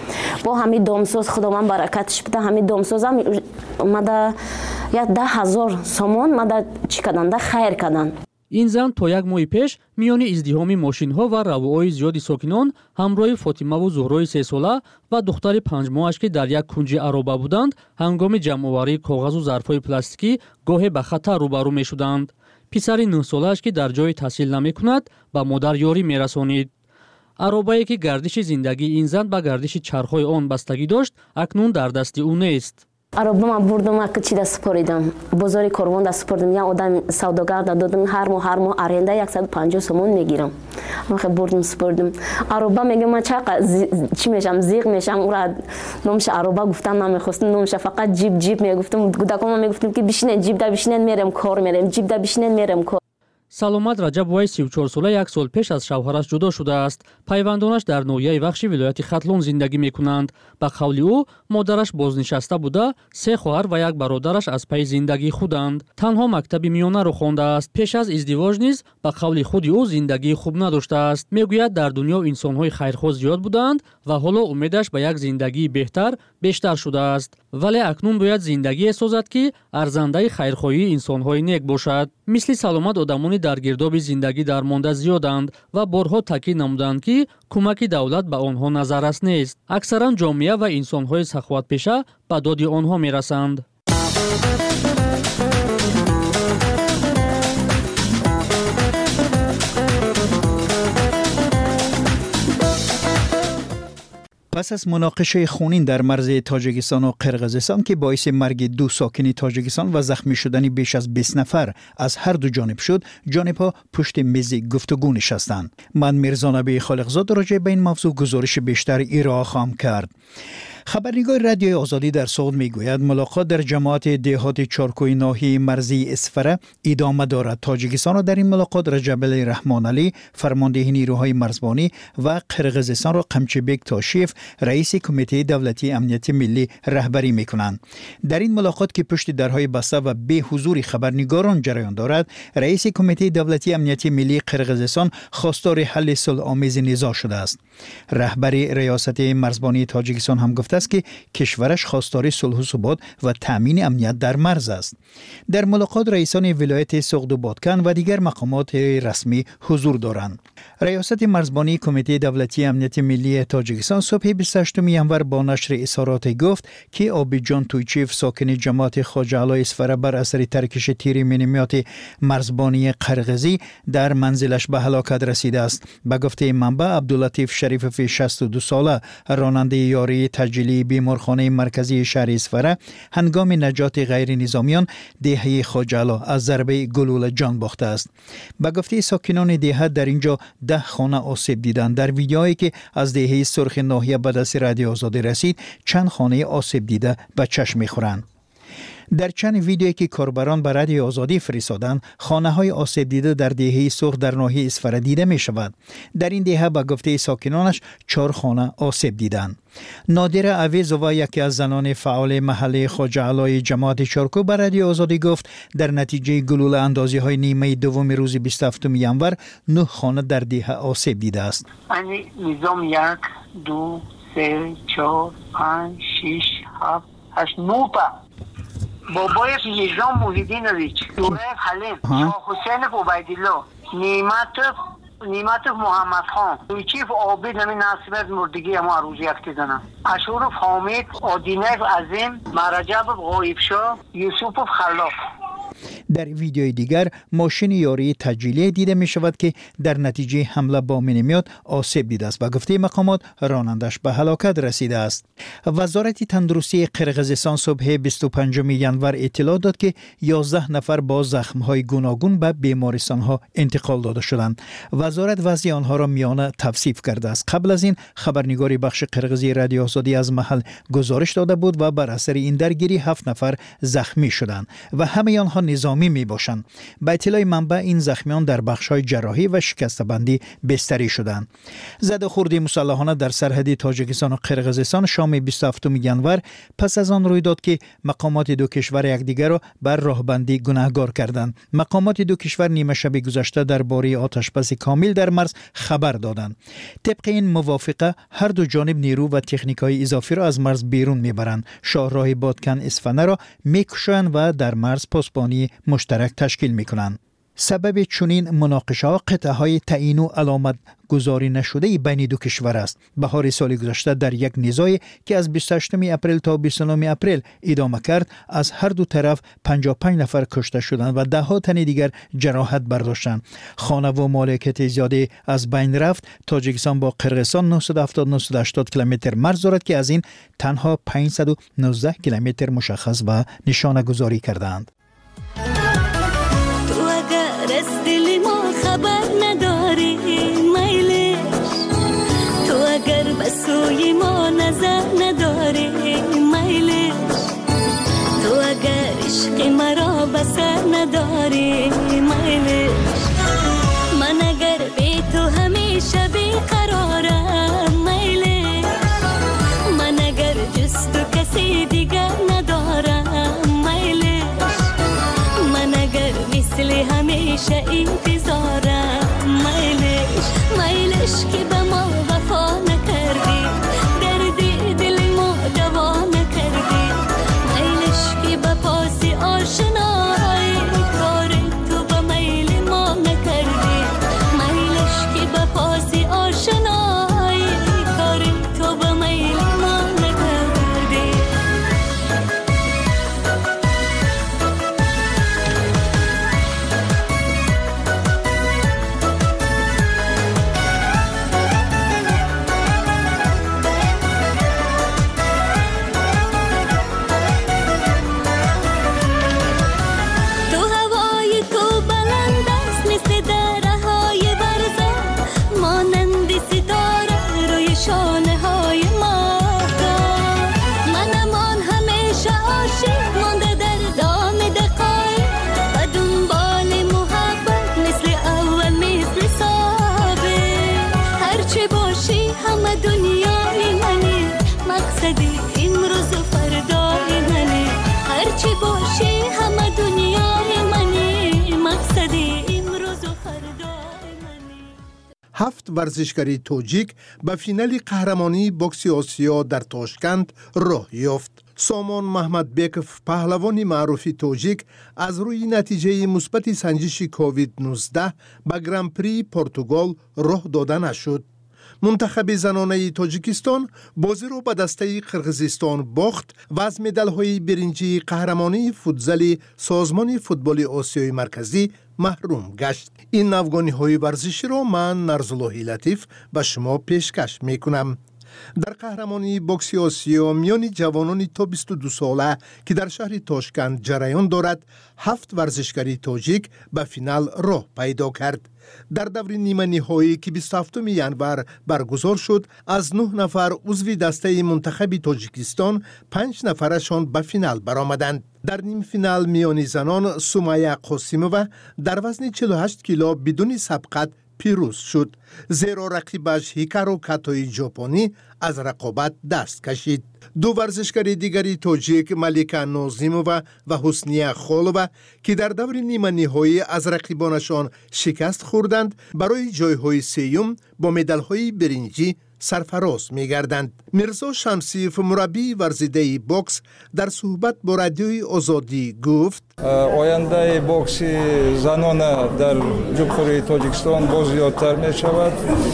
با همین دامساز خداوند برکتش بده همین دامساز هم اومده یک ده هزار سامان اومده چی کردن ده خیر کردن. این زن تا یک ماه پیش میان ازدحام ماشین ها و روای زیادی ساکنان همراه فاطمه و زهرای سه ساله و دختر پنج ماهش که در یک کنج عرابه بودند هنگام جمع‌آوری کاغذ و ظرف‌های پلاستیکی گاهی به خطر روبرو می‌شدند. پسر نه ساله‌اش که در جای تحصیل نمی‌کند با مادر یاری می‌رسانید. عرابه‌ای که گردش زندگی این زن با گردش چرخ‌های آن بستگی داشت اکنون در دست او نیست. عرابه ما بردم که چی دست سپاریدم بازار کاروان دست سپردم یا آدم سوداگر دادم هر ماه هر ماه آرنده صد و پنجاه سومون میگیرم من خیلی بردم سپردم عرابه میگم من چقدر چی میشم زیغ میشم اون را نامش عرابه گفتن نمیخواستم نامش فقط جیب جیب میگفتم کودکام میگفتم که بشینین جیب در بشینین میرم کار میرم جیب در بشینین میرم کار. саломат раҷабовай سی و چهار сола як сол пеш аз шавҳараш ҷудо шудааст. пайвандонаш дар ноҳияи вахши вилояти хатлон зиндагӣ мекунанд. ба қавли ӯ модараш бознишаста буда, се хоҳар ва як бародараш аз пайи зиндагии худанд. танҳо мактаби миёнаро хондааст. пеш аз издивоҷ низ ба қавли худи ӯ зиндагии хуб надоштааст. мегӯяд дар дунё инсонҳои хайрхоҳ зиёд буданд ва ҳоло умедаш ба як зиндагии беҳтар бештар шудааст. вале акнун бояд зиндагие созад ки арзандаи хайрхоҳии инсонҳои нек бошад. мисли саломат одамони дар гирдоби зиндагӣ дармонда зиёданд ва борҳо таъкид намуданд ки кӯмаки давлат ба онҳо назаррас нест. аксаран ҷомеа ва инсонҳои саховатпеша ба доди онҳо мерасанд. پس از مناقشه خونین در مرز تاجیکستان و قرقیزستان که باعث مرگ دو ساکن تاجیکستان و زخمی شدن بیش از بیست نفر از هر دو جانب شد، جانب‌ها پشت میز گفتگو نشستند. من میرزا نبی خالقزاد راجع به این موضوع گزارش بیشتر ارائه خواهم کرد. خبرنگار رادیوی آزادی در سوئد میگوید ملاقات در جماعت دهات چارکوی ناحیه مرزی اسفره ادامه دارد. تاجیکستان را در این ملاقات رجب الرحمن علی فرمانده نیروهای مرزبانی و قرقیزستان را قمچبک تاشیف رئیس کمیته دولتی امنیت ملی رهبری میکنند. در این ملاقات که پشت درهای بسته و به حضور خبرنگاران جریان دارد، رئیس کمیته دولتی امنیت ملی قرقیزستان خواستار حل صلح‌آمیز نزاع شده است. رهبر ریاست مرزبانی تاجیکستان هم گفته است که کشورش خواستار صلح و ثبات و تامین امنیت در مرز است. در ملاقات رئیسان ولایت سوغد و بادکن و دیگر مقامات رسمی حضور دارند. ریاست مرزبانی کمیته دولتی امنیت ملی تاجیکستان صبح بیست و هشتم ژانویه با نشر اظهارات گفت که آبیجان تویچیف ساکن جماعت خواجه علی اسفره بر اثر ترکش تیر مینیمات مرزبانی قرقیزی در منزلش به هلاکت رسیده است. به گفته منبع عبداللطیف شریفوف شصت و دو ساله راننده یاری تجلی بیمارخانه مرکزی شهر اسفره هنگام نجات غیر نظامیان دهه خواجه علی از ضربه گلوله جان باخته است. به گفته ساکنان دهه در اینجا ده خانه آسیب دیدند. در ویدیویی که از دهه سرخ ناحیه به دست رادیو آزادی رسید، چند خانه آسیب دیده به چشم می‌خورند. در چند ویدیویی که کاربران به رادیو آزادی فرستادند، خانه‌های آسیب دیده در دهه سرخ در ناحیه اسفره دیده می‌شود. در این دهه به گفته ساکنانش چهار خانه آسیب دیدند. نادره عویزووا یکی از زنان فعال محله خواجه علی جماعت چارکو به رادیو آزادی گفت در نتیجه گلوله اندازی های نیمه دوم روز بیست و هفتم ژانویه نه خانه در دهه آسیب دیده است. یعنی نظام یک دو سه چهار پنج شش هفت هشت نه تا بابایش نظام محیدینویچ، دوره حلیم، شاه حسین عبیدالله، نعمت نیمت محمد خان، تویچیف عابد نمی ناصرت مردگی اما روز یک دیدنم. اشورف حامد، آدینیف عظیم، مرجب غایبشاه، یوسف خلاف. در ویدیوی دیگر ماشین یاری تجلیه دیده می شود که در نتیجه حمله با مینیمات آسیب دیده است و گفته مقامات رانندش به هلاکت رسیده است. وزارت تندرستی قرقیزستان صبح بیست و پنجم ژانویه اطلاع داد که یازده نفر با زخم‌های گوناگون به بیمارستان‌ها انتقال داده شدند. وزارت وضع آنها را میانه توصیف کرده است. قبل از این خبرنگار بخش قرقیزی رادیو آزادی از محل گزارش داده بود و بر اثر این درگیری هفت نفر زخمی شدند و همه آنها نظامی می باشند. به اطلاع منبع این زخمیان در بخش‌های جراحی و شکسته‌بندی بستری شدند. زده‌خوردی مسلحانه در سرحد تاجیکستان و قرقیزستان شام بیست و هفتم ژانویه پس از آن روی داد که مقامات دو کشور یکدیگر را بر راهبندی گناهکار کردند. مقامات دو کشور نیمه شب گذشته درباره آتشبس کامل در مرز خبر دادند. طبق این موافقه هر دو جانب نیرو و تکنیک‌های اضافی را از مرز بیرون میبرند. شاهراه بادکن اصفهان را میکشند و در مرز پاسبانی مشترک تشکیل میکنند. سبب چنین مناقشه ها قطعه های تعیین و علامت گذاری نشده بین دو کشور است. بهار سال گذشته در یک نزاعی که از بیست و هشتم اپریل تا بیست و نهم اپریل ادامه کرد، از هر دو طرف پنجاه و پنج نفر کشته شدند و ده ها تن دیگر جراحت برداشتند. خانه و مالکیت زیادی از بین رفت. تاجیکستان با قرقیزستان نهصد و هفتاد تا نهصد و هشتاد کیلومتر مرز دارد که از این تنها پانصد و نوزده کیلومتر مشخص و نشانه گذاری کردند. از دل ما خبر نداری میلش، تو اگر به سوی ما نظر نداری میلش، تو اگر عشق مرا بسر نداری میلش. همیشه بیقرارم میله من اگر جست و کسی دیگر ندارم میله من اگر مثل همیشه انتظارم میلش میلش که به ما وفا نکردی دردی دل ما دوا نکردی میلش که به پاس آشنایی کار تو به میل ما نکردی میلش که به پاس آشنایی کار تو به میل ما نکردی هفت ورزشکاری توجیک به فینال قهرمانی بوکس آسیا در تاشکند راه یافت. سامان محمد بیکف پهلوان معروف توجیک از روی نتیجه مثبت سنجش کووید نوزده به گران پری پرتغال راه داده نشد. منتخب زنانه تاجیکستان بازی را به دسته قرقیزستان باخت و از مدال‌های برنجی قهرمانی فوتزال سازمان فوتبال آسیای مرکزی محروم گشت. این افغانی‌های ورزشی را من نرزالله لطیف به شما پیشکش میکنم. در قهرمانی بوکس آسیا میان جوانان تا بیست و دو ساله که در شهر تاشکند جریان دارد، هفت ورزشکاری تاجیک به فینال راه پیدا کرد. در دور نیمه نهایی که بیست و هفتم ینور برگزار شد، از نه نفر عضو دسته منتخب تاجیکستان پنج نفرشان به فینال برآمدند. در نیم فینال میان زنان سمیه قاسمووا در وزن چهل و هشت کیلو بدون سبقت پیروز شد، زیرا رقیبش هیکارو کاتوی ژاپنی از رقابت دست کشید. دو ورزشکار دیگری تاجیک ملیکا نازیمووا و حسنیه خالووا که در دور نیمه نهایی از رقیبانشان شکست خوردند، برای جایهای سوم با مدال‌های برنجی سرفراز می‌گردند. میرزا شمسیف مربی ورزیده بوکس در صحبت با رادیوی آزادی گفت: آینده بوکس زنان در جمهوری تاجیکستان باز زیادتر می‌شود.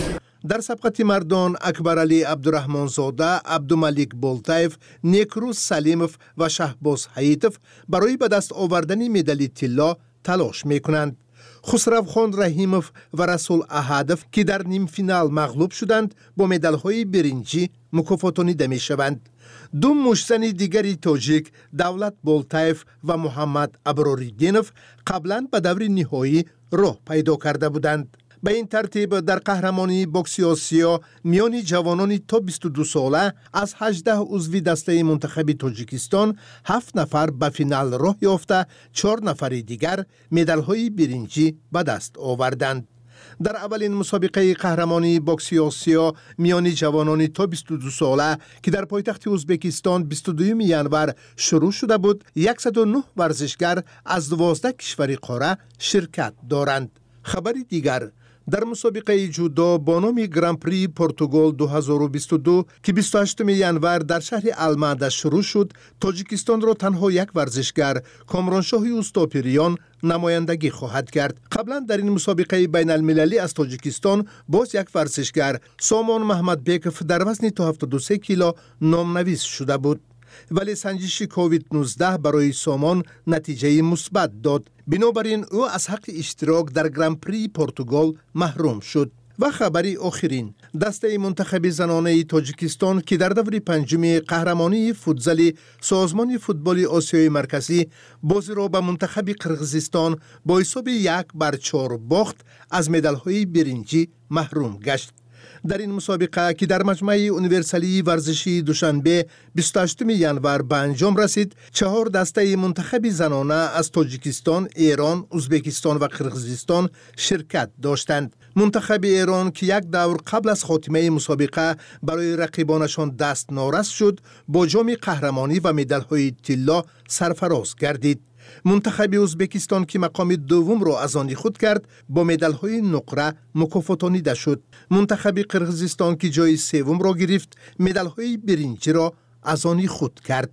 در سبقت مردان اکبرعلی عبدالرحمن زاده، عبدالملیک بولتایف، نیکروز سلیموف و شهباز حییتوف برای به دست آوردن مدال طلا تلاش می‌کنند. خسرو خان رحیموف و رسول احدوف که در نیم فینال مغلوب شدند با مدال‌های برنجی مکافاتانیده می‌شوند. دو مشتن دیگری تاجیک، دولت بولتایف و محمد ابراریدینوف، قبلا به دور نهایی راه پیدا کرده بودند. به این ترتیب در قهرمانی بوکس آسیا میان جوانان تا بیست و دو ساله از هجده عضو دسته منتخب تاجیکستان هفت نفر به فینال راه یافته، چهار نفر دیگر مدال‌های برنجی به دست آوردند. در اولین مسابقه قهرمانی بوکس آسیا میان جوانان تا بیست و دو ساله که در پایتخت ازبکستان بیست و دوم ینور شروع شده بود، صد و نه ورزشگر از دوازده کشور قاره شرکت دارند. خبر دیگر: در مسابقه جودو با نام گران پری پرتغال دو هزار و بیست و دو که بیست و هشتم ینور در شهر المعده شروع شد، تاجیکستان را تنها یک ورزشگر، کامرانشاه اوستاپیریان، نمایندگی خواهد کرد. قبلا در این مسابقه بین المللی از تاجیکستان باز یک ورزشگر، سامان محمد بیکف، در وزن تا هفتاد و سه کیلو نامنویس شده بود، ولی سنجش کووید نوزده برای سامان نتیجه مثبت داد. بنابراین او از حق اشتراک در گران پری پرتغال محروم شد. و خبری آخرین: دسته منتخب زنانه تاجیکستان که در دور پنجم قهرمانی فوتزال سازمان فوتبال آسیای مرکزی بازی را به منتخب قرقیزستان با حساب یک بر چهار باخت، از مدال‌های برنجی محروم گشت. در این مسابقه که در مجمع یونیورسالی ورزشی دوشنبه بیست و هشتم ژانویه به انجام رسید، چهار دسته منتخب زنانه از تاجیکستان، ایران، ازبکستان و قرقیزستان شرکت داشتند. منتخب ایران که یک دور قبل از خاتمه مسابقه برای رقیبانشان دست نارس شد، با جام قهرمانی و مدال‌های طلا سرفراز گردید. منتخب ازبکستان که مقام دوم را از آن خود کرد، با مدال‌های نقره مکافاتانیده شد. منتخب قرقیزستان که جای سوم را گرفت، مدال‌های برنجی را از آن خود کرد.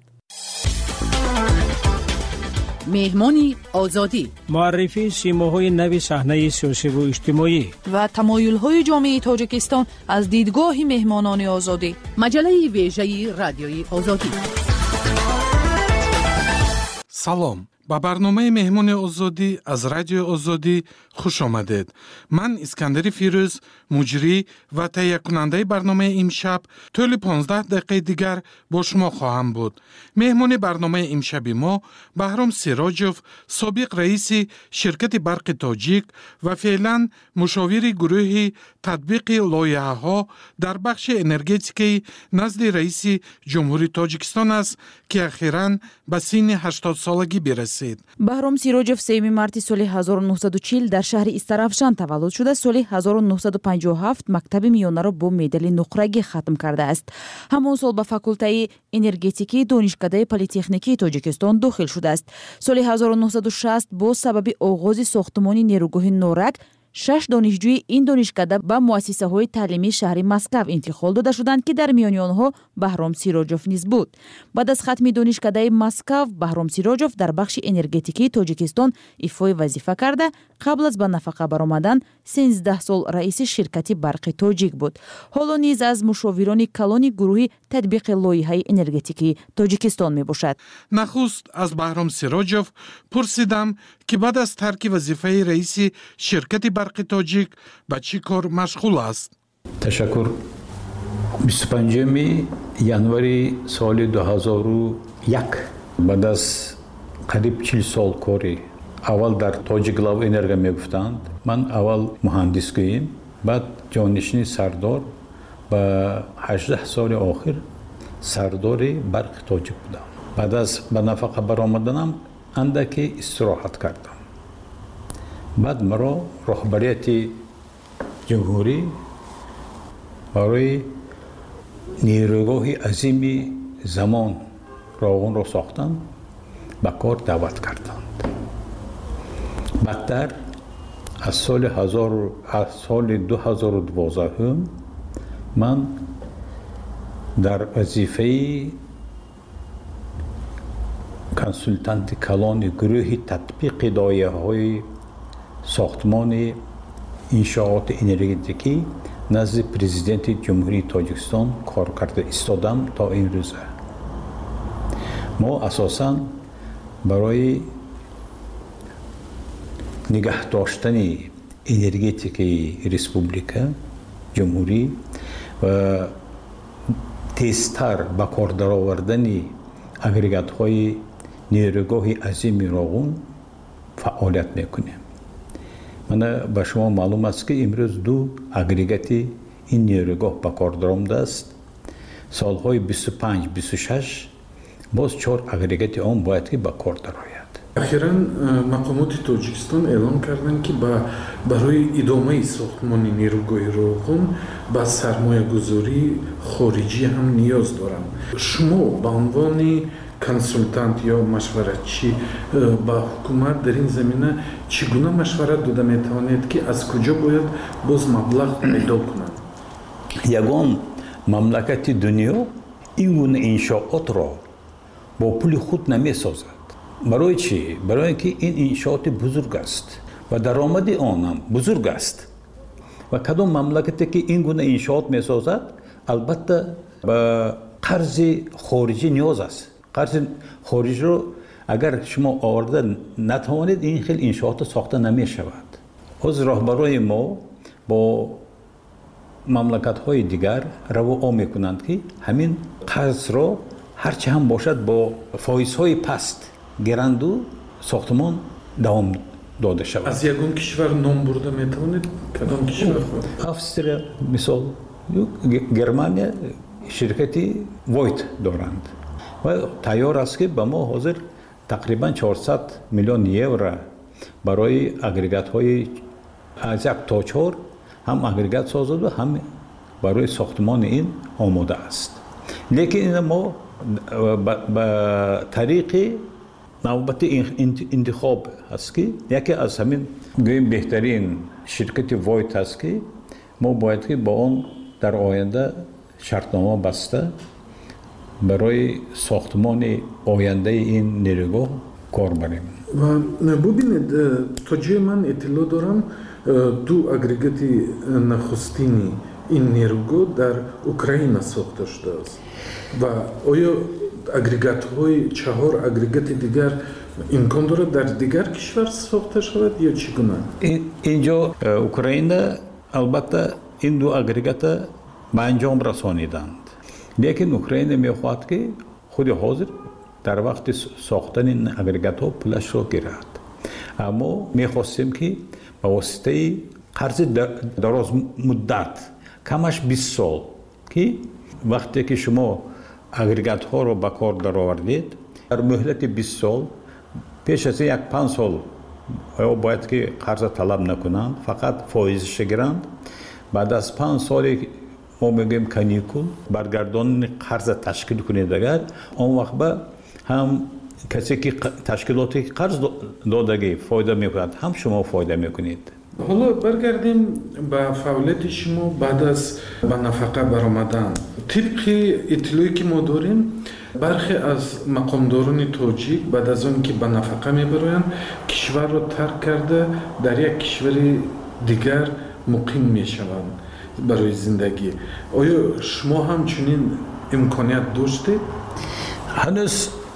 مهمانی آزادی، معرفی سیماهای نو صحنه سیاسی و اجتماعی و تمایل‌های جامعه تاجیکستان از دیدگاه مهمانان آزادی. مجله ویژه رادیوی آزادی. سلام، با برنامه مهمون آزادی از رادیو آزادی خوش آمدید. من اسکندر فیروز، مجری و تهیه کننده برنامه امشب، طول پانزده دقیقه دیگر با شما خواهم بود. مهمون برنامه امشب ما بهرام سیراجوف، سابق رئیس شرکت برق تاجیک و فعلا مشاور گروه تطبیق لایحه‌ها در بخش انرژتیکی نزد رئیس جمهوری تاجیکستان است که اخیراً به سن هشتاد سالگی برسید. بهرام سیراجوف سوم مارت سال هزار و نهصد و چهل در شهر استرافشان تولد شده. سال هزار و نهصد و پنجاه و هفت مکتب میانه را با مدال نقرگی ختم کرده است. همان سال به فاکولته انرژتیکی دانشکده پلی‌تکنیکی تاجیکستان داخل شده است. سال هزار و نهصد و شصت با سبب آغاز ساختمان نیروگاه نورک، شش دانشجوی این دانشکده به مؤسسه های تعلیمی شهر مسکو انتقال داده شدند که در میان آنها بهرام سیراجوف نیز بود. بعد از ختم دانشکده مسکو، بهرام سیراجوف در بخش انرژتیکی تاجیکستان ایفای وظیفه کرده. قبل از به نفقه برآمدن سیزده سال رئیس شرکت برق تاجیک بود. حالا نیز از مشاوران کلان گروه تطبیق لایحه انرژتیکی تاجیکستان می باشد. نخست از بهرام سیراجوف پرسیدم که بعد از ترک وظیفه رئیس شرکت برق تاجیک به چی کار مشغول است؟ تشکر. بیست و پنجم ژانویه سال دو هزار و یک بعد از قریب چهل سال کاری اول در تاجیک لاو انرژی میگفتند. من اول مهندس گویم، بعد جانشین سردار و هجده سال آخر سردار برق تاجیک بودم. بعد از به نفقه برآمدنم اندکی استراحت کردم. بعد مرا رهبریت جمهوری برای نیروگاه عظیم زمان راغون را ساختند، به کار دعوت کردند. بعدتر از سال هزار از سال دو هزار و دوازده من در وظیفه کنسولتانت کلان گروه تطبیق لایحه‌های ساختمان انشاءات انرژتیکی نزد پرزیدنت جمهوری تاجیکستان کار کرده ایستادم تا این روز. ما اساساً برای نگه داشتن انرژتیکی ریسپوبلیکا جمهوری و تیزتر به کار درآوردن اگریگات های نیروگاه عظیم راغون فعالیت میکنیم. من به شما معلوم است که امروز دو اگریگات این نیروگاه به کار درآمده است. سالهای بیست و پنج بیست و شش باز چهار اگریگات آن باید که به کار درآید. اخیراً مقامات تاجیکستان اعلام کردند که برای ادامه ساختمان نیروگاه راغون با سرمایه گذاری خارجی هم نیاز دارند. شما به عنوان کنسولتانت یا مشورتچی با حکومت در این زمینه چگونه مشورت داده میتوانید که از کجا باید باز مبلغ پیدا کنند؟ یگان مملکت دنیا این گونه انشاءات را با پول خود نمی سازد. برای چی؟ برای اینکه این انشاءات بزرگ است و درآمد آن هم بزرگ است و کدام مملکتی که این گونه انشاءات می سازد البته به قرض خارجی نیاز است. قرض خارجی رو اگر شما آورده نتوانید این خیلی انشاءات ساخته نمی شود. از راهبرای ما با مملکت های دیگر روا می کنند که همین قرض را هرچه هم باشد با فایز های پست گرند و ساختمان دوام дода шавад. аз ягон кишвар ном бурда метавонед кадом кишвар? австрия мисол, германия ширкати войт доранд ва тайёр аст ки ба мо ҳозир тақрибан чорсад миллион евро барои агрегатҳои аз як то чор ҳам агрегат созад ва ҳам барои сохтмони ин омода аст. лекин ина мо ба тариқи навбати интихоб ҳаст ки яке аз ҳамин гӯем беҳтарин ширкати войт ҳаст ки мо бояд ки бо он дар оянда шартнома баста барои сохтмони ояндаи ин нерӯгоҳ кор барем. ва бубинед то ҷои ман иттилоъ дорам ду агрегати нахустини ин нерӯгоҳ дар украина сохта шудааст ва оё агрегатҳои чаҳор агрегати дигар имкон дорад дар дигар кишвар сохта шавад ё чӣ гуна? инҷо украина албатта ин ду агрегата ба анҷом расониданд. лекин украина мехоҳад ки худи ҳозир дар вақти сохтани агрегатҳо пулашро гирад. аммо мехостем ки ба воситаи қарзи дарозмуддат камаш бист сол ки вақте ки шумо агрегатҳоро ба кор даровардед дар муҳлати бист сол пеш аз як панҷ сол ё бояд ки қарза талаб накунанд, фақат фоизаша гиранд. баъд аз панҷ соли мо мегӯем каникул баргардонини қарза ташкил кунед агар он вақт ба ҳам касе ки ташкилоте ки қарз додагӣ фоида мекунад ҳам шумо фоида мекунед. ҳоло баргардем ба фаъолияти шумо баъд аз ба нафақа баромадан. тибқи иттилоъе ки мо дорем бархе аз мақомдорони тоҷик баъд аз он ки ба нафақа мебароянд кишварро тарк карда дар як кишвари дигар муқим мешаванд барои зиндагӣ. оё шумо ҳам чунин имконият доштед? ҳанӯз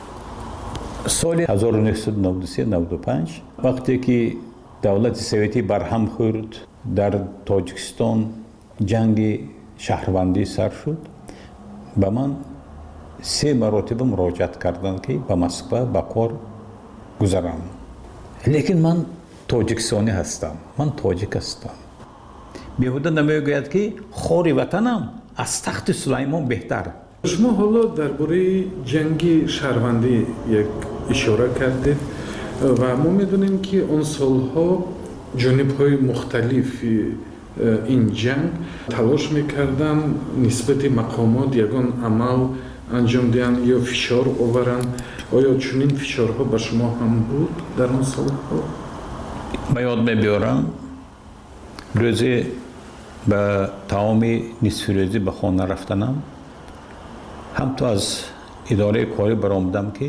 соли ҳазору нуҳсаду навду се навду панҷ вақте ки давлати советӣ барҳам хӯрд дар тоҷикистон ҷанги шаҳрвандӣ сар шуд, ба ман се маротиба муроҷиат карданд ки ба Москва ба кор гузарам. лекин ман тоҷикистонӣ ҳастам, ман тоҷик ҳастам. беҳуда намегӯяд ки хори ватанам аз тахти Сулаймон беҳтар. шумо ҳоло дар бораи ҷанги шаҳрвандӣ як ишора кардед ва мо медонем ки он солҳо ҷонибҳои мухталифи ин ҷанг талош мекарданд нисбати мақомот ягон амал анҷом диҳанд ё фишор оваранд. оё чунин фишорҳо ба шумо ҳам буд дар он солҳо? ба ёд мебиёрам рӯзе ба таоми нисфирӯзӣ ба хона рафтанам ҳамто аз идораи корӣ баромадам ки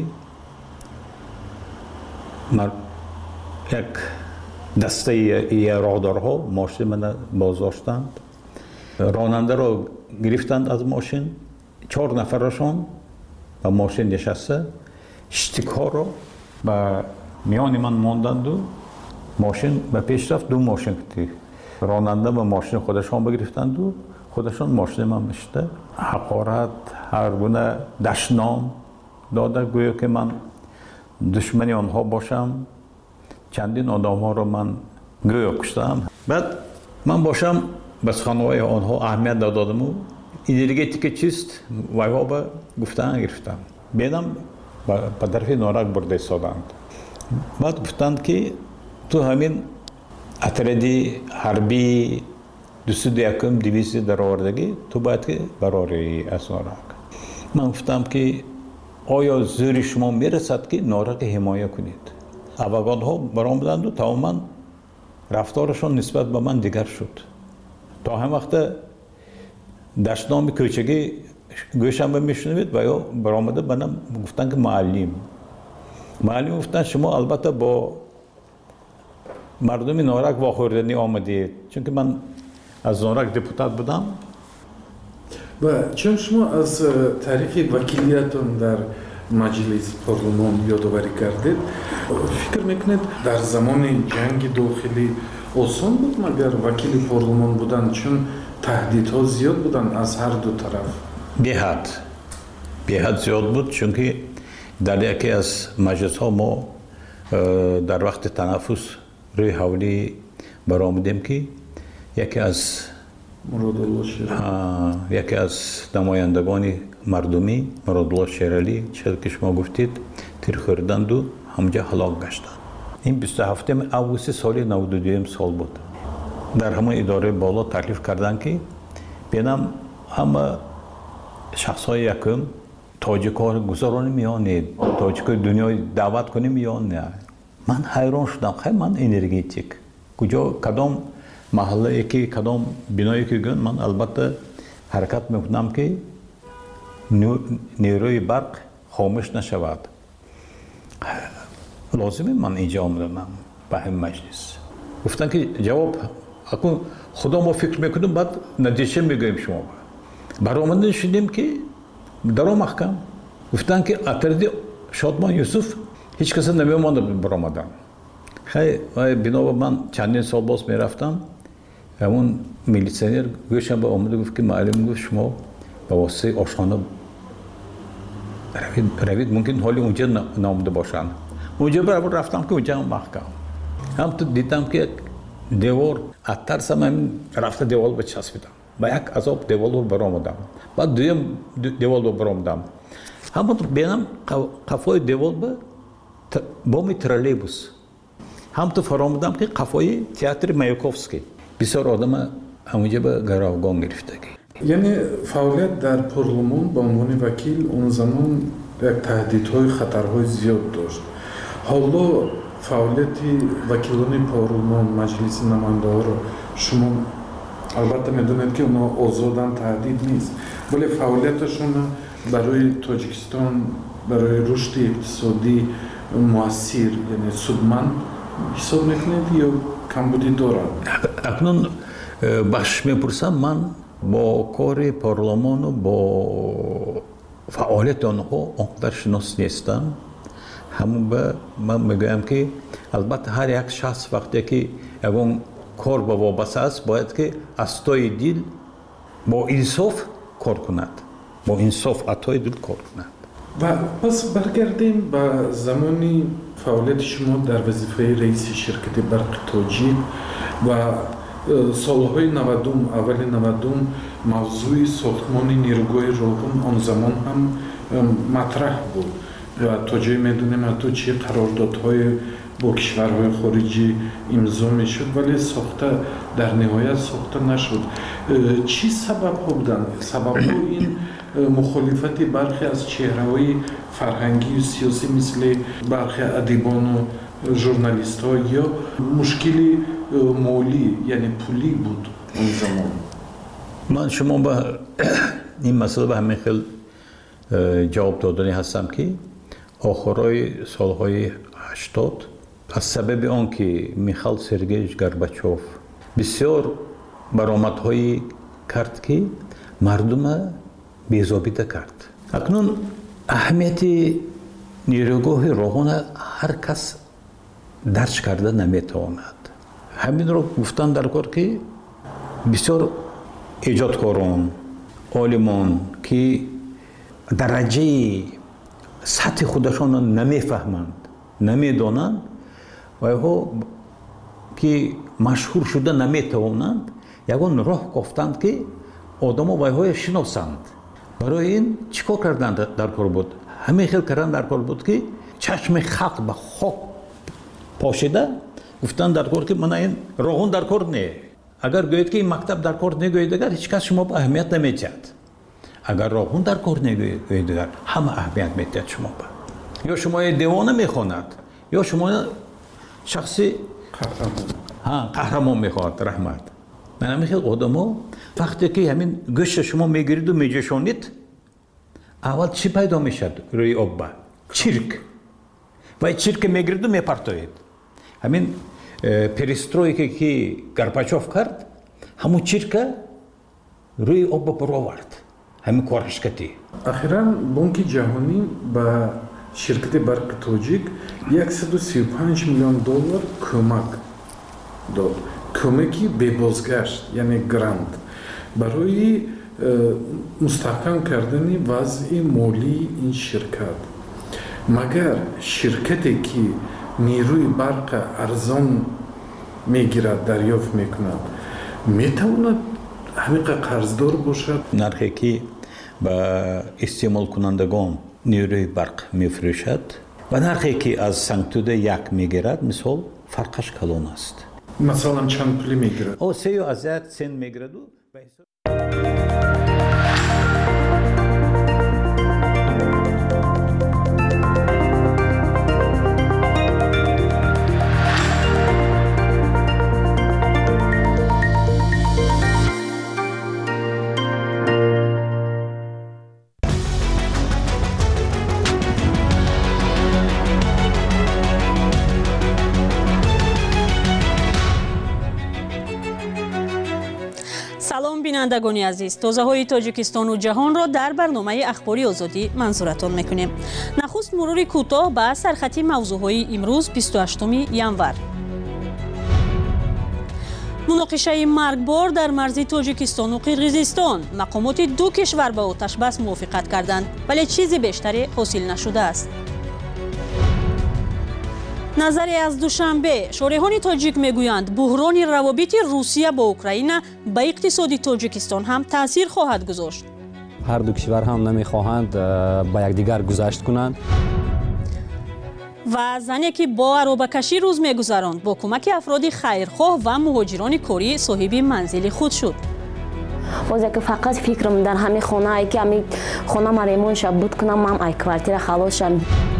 як дастаи роҳдорҳо мошини мана боздоштанд, ронандаро гирифтанд аз мошин, чор нафарашон ба мошин нишаста штикҳоро ба миёни ман монданду мошин ба пеш рафт. ду мошин ронанда ба мошини худашон бигирифтанду худашон мошини ман мешта ҳақорат ҳар гуна дашном дода гӯё ки ман душмани онҳо бошам. чандин одамҳоро ман гӯё куштам. баъд ман бошам ба суханҳои онҳо аҳамият додаму энергетика чист вайҳоба гуфтан гирифтам. бенам ба дарфи норак бурда истоданд. баъд гуфтанд ки ту ҳамин атради ҳарбии дусуду якум дивизия даровардагӣ ту бояд ки барории аз норак. ман гуфтам ки оё зӯри шумо мерасад ки нораки ҳимоя кунед. аввагонҳо баромаданду тамоман рафторашон нисбат ба ман дигар шуд. то ҳам вақта даштноми кӯчагӣ гӯшанба мешунавед ва ё баромада банам гуфтанд ки муаллим. муаллим гуфтанд шумо албатта бо мардуми норак вохӯрданӣ омадед. чунки ман аз норак депутат будам. ва чун шумо аз таърихи вакилиятон дар маҷлис парлумон ёдоварӣ кардед, фикр мекунед дар замони ҷанги дохилӣ осон буд магар вакили парлумон будан, чун таҳдидҳо зиёд буданд аз ҳар ду тараф? беҳад беҳад зиёд буд, чунки дар яке аз маҷлисҳо мо дар вақти танаффус روی حوالی برآمدیم که یکی از یکی از نمایندگان مردمی مرادالله شیرالی چیزی که شما گفتید تیر خوردند و همجا هلاک گشتند. این بیست و هفتم آگوست سال نود و دو سال بود. در همه اداره بالا تکلیف کردند که بینم همه شخصای یکم تاجیک‌ها گذرانی میان تاجیک‌های دنیای دعوت کنیم میان نه. من حیران شدم خیلی من انرژیتیک کجا کدام محله که کدام بنایی که گن من البته حرکت میکنم که نیروی برق خاموش نشود. لازمه من اینجا آمدم به همین مجلس. گفتن که جواب اکنون خدا ما فکر میکنیم بعد نتیجه میگویم شما. برآمده شدیم که در محکم گفتن که اتردی شادمان یوسف هیچ کسی نمی‌مانده برآمدن. خیلی بنا من چندین سال باز میرفتم همون میلیسیونر گوشم به آمده گفت که معلم گفت شما به واسطه آشخانه روید, روید ممکن حالی اونجا نامده باشن. اونجا برابر رفتم که اونجا هم محکم هم تو دیدم که دیوار اترسم هم رفته دیوار به چسبیدم با یک عذاب دیوار رو برآمدم بعد دویم دیوار رو برآمدم همون بینم قفای دیوار به بامی ترالیبوس هم تو فرامدم که قفای تئاتر مایاکوفسکی بسیار آدم همونجا به گروگان گرفتگی. یعنی فعالیت در پارلمان به عنوان وکیل اون زمان یک تهدیدهای خطرهای زیاد داشت. حالا فعالیت وکیلان پارلمان مجلس نماینده ها رو شما البته میدونید که اونا آزادن تهدید نیست ولی فعالیتشون برای تاجیکستان برای رشد اقتصادی مؤثر یعنی سودمند حساب میکنید یا کمبودی دارد؟ اکنون بخش میپرسم من با کار پارلمان و با فعالیت آنها آنقدر شناس نیستم. همون به من میگویم که البته هر یک شخص وقتی که اون کار با وابسته است باید که از توی دل با انصاف کار کند با انصاف اتای دل کار کند. و پس برگردیم به زمانی فعالیت شما در وظیفه رئیس شرکت برق تاجیک و سالهای نودم اول نودم موضوع ساختمان نیروگاه روغن آن زمان هم مطرح بود و تا جایی میدونیم حتی چه قراردادهای با کشورهای خارجی امضا میشد ولی ساخته در نهایت ساخته نشد. چی سبب ها بودن؟ سبب ها این مخالفت برخی از چهره‌های فرهنگی و سیاسی مثل برخی ادیبان و ژورنالیست ها یا مشکلی مالی یعنی پولی بود اون زمان؟ من شما به این مسئله به همین خیلی جواب دادنی هستم که آخرای سالهای هشتاد از سبب آن که میخائیل سرگییویچ گورباچوف بسیار برآمدهایی کرد که مردم بی‌ضابطه کرد. اکنون اهمیت نیروگاه روغن هر کس درک کرده نمیتواند. همین رو گفتن در کار که بسیار ایجادکاران عالمان که درجه سطح خودشان را نمیفهمند نمیدانند و ها که مشهور شده نمیتوانند یگان راه گفتند که آدم ها های شناسند. برای این چیکار کردند در کار بود؟ همه خیلی کردن در کار بود که چشم خلق به خاک پاشیده گفتند در کار که من این روغن در کار نه. اگر گوید که این مکتب در کار نگوید اگر هیچ کس شما به اهمیت نمیدهد. اگر روغن در کار نگوید اگر همه اهمیت میدهد شما به. یا شما دیوانه میخواند یا شما شخصی ها قهرمان میخواد رحمت. من همین خیلی آدما وقتی که همین گوشت شما میگیرید و میجوشانید اول چی پیدا میشد روی آب؟ چرک. و چرک میگیرید و میپرتوید. همین پریسترویکی که گورباچوف کرد همون چرک روی آب پر آورد. همین کارش کردی. اخیراً بانک جهانی به شرکت برق تاجیک صد و سی و پنج میلیون دلار کمک داد. کمکی به بازگشت یعنی گراند برای مستحکم کردن وضع مالی این شرکت. مگر شرکتی که نیروی برق ارزان میگیرد دریافت میکند میتواند همینقدر قرضدار باشد؟ نرخی که با استعمال کنندگان نیروی برق میفروشد و نرخی که از سنگتوده یک میگیرد مثال فرقش کلان است. مثلا چند پولی میگیرد؟ او سه و از یک سن میگیرد. بینندگانی عزیز، تازه‌های تاجیکستان و جهان را در برنامه اخباری آزادی منظورتان میکنیم. نخست مرور کوتاه به سرخط موضوعهای امروز بیست و هشتم ژانویه. مناقشه مرگبار در مرزی تاجیکستان و قرقیزستان. مقامات دو کشور به آتش بس موافقت کردند ولی چیزی بیشتری حاصل نشده است. نظری از دوشنبه، شارحان تاجیک میگویند بحران روابط روسیه با اوکراین به اقتصاد تاجیکستان هم تاثیر خواهد گذاشت. هر دو کشور هم نمیخواهند با یکدیگر گذشت کنند. و زنی که با عربه‌کشی روز میگذراند با کمک افراد خیرخواه و مهاجران کاری صاحب منزل خود شد. واسه که فقط فکرم در همین خانه ای که همین خانه مریم شب بود کنم هم ای کوارتیر خلاص شم.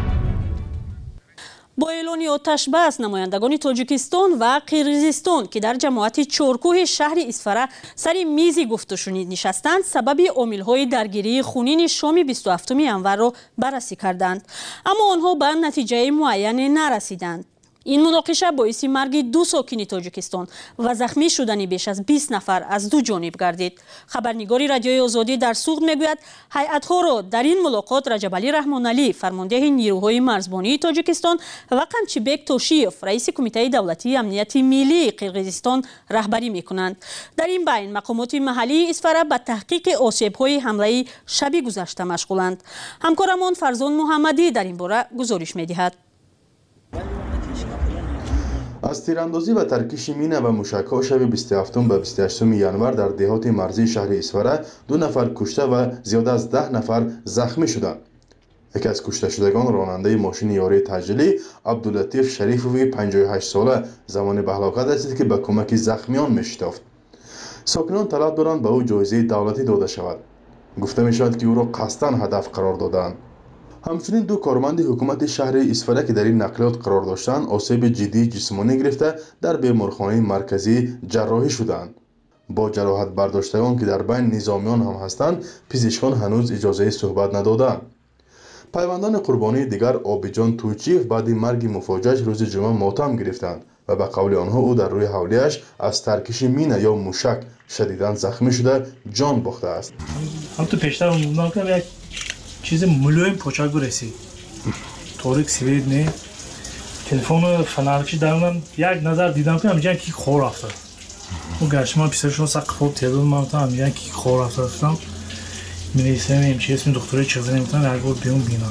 با اعلان آتش بس نمایندگان تاجیکستان و قرقیزستان که در جماعت چارکوه شهر اسفره سر میز گفت و شنید نشستند سبب عامل‌های درگیری خونین شام بیست و هفتم ژانویه را بررسی کردند، اما آنها به نتیجه معین نرسیدند. این مناقشه باعث مرگ دو ساکن تاجیکستان و زخمی شدن بیش از بیست نفر از دو جانب گردید. خبرنگار رادیوی آزادی در سوغد میگوید هیئت‌ها را در این ملاقات رجب علی رحمان علی فرمانده نیروهای مرزبانی تاجیکستان و قمچیبک توشیف رئیس کمیته دولتی امنیت ملی قرقیزستان رهبری میکنند. در این بین مقامات محلی اسفره به تحقیق آسیب‌های حمله شب گذشته مشغولند. همکارمان فرزان محمدی در این باره گزارش میدهد. از تیراندازی و ترکیش مینه و موشک‌ها شب بیست و هفتم به بیست و هشتم ژانویه در دهات مرزی شهر اسفره دو نفر کشته و زیاد از ده نفر زخمی شدند. یکی از کشته شدگان راننده ماشین یاری تجلی عبداللطیف شریفوی پنجاه و هشت ساله زمان به هلاکت رسید که به کمک زخمیان می‌شتافت. ساکنان طلب دارند به او جایزه دولتی داده شود. گفته می‌شود که او را قصداً هدف قرار دادند. همچنین دو کارمند حکومت شهر اسفره که در این نقلیات قرار داشتند آسیب جدی جسمانی گرفته در بیمارخانه مرکزی جراحی شدند. با جراحت برداشتگان که در بین نظامیان هم هستند پزشکان هنوز اجازه صحبت ندادند. پیوندان قربانی دیگر آبیجان تویچیف بعد مرگ مفاجئش روز جمعه ماتم گرفتند و به قول آنها او در روی حولیش از ترکش مینه یا موشک شدیداً زخمی شده جان باخته است. هم تو پیشتر اون که یک چیز ملایم پوچاک رسید. طوریک سوید نه. تلفن فنارچی دارم یک نظر دیدم که همینجا کی خور افتاد. اون گشما پیششون سقف تلفن ما تا همینجا کی خور افتادم. می‌نویسم این چیز می دکتر چیزی نمی‌تونه هرگاه بیام بینا.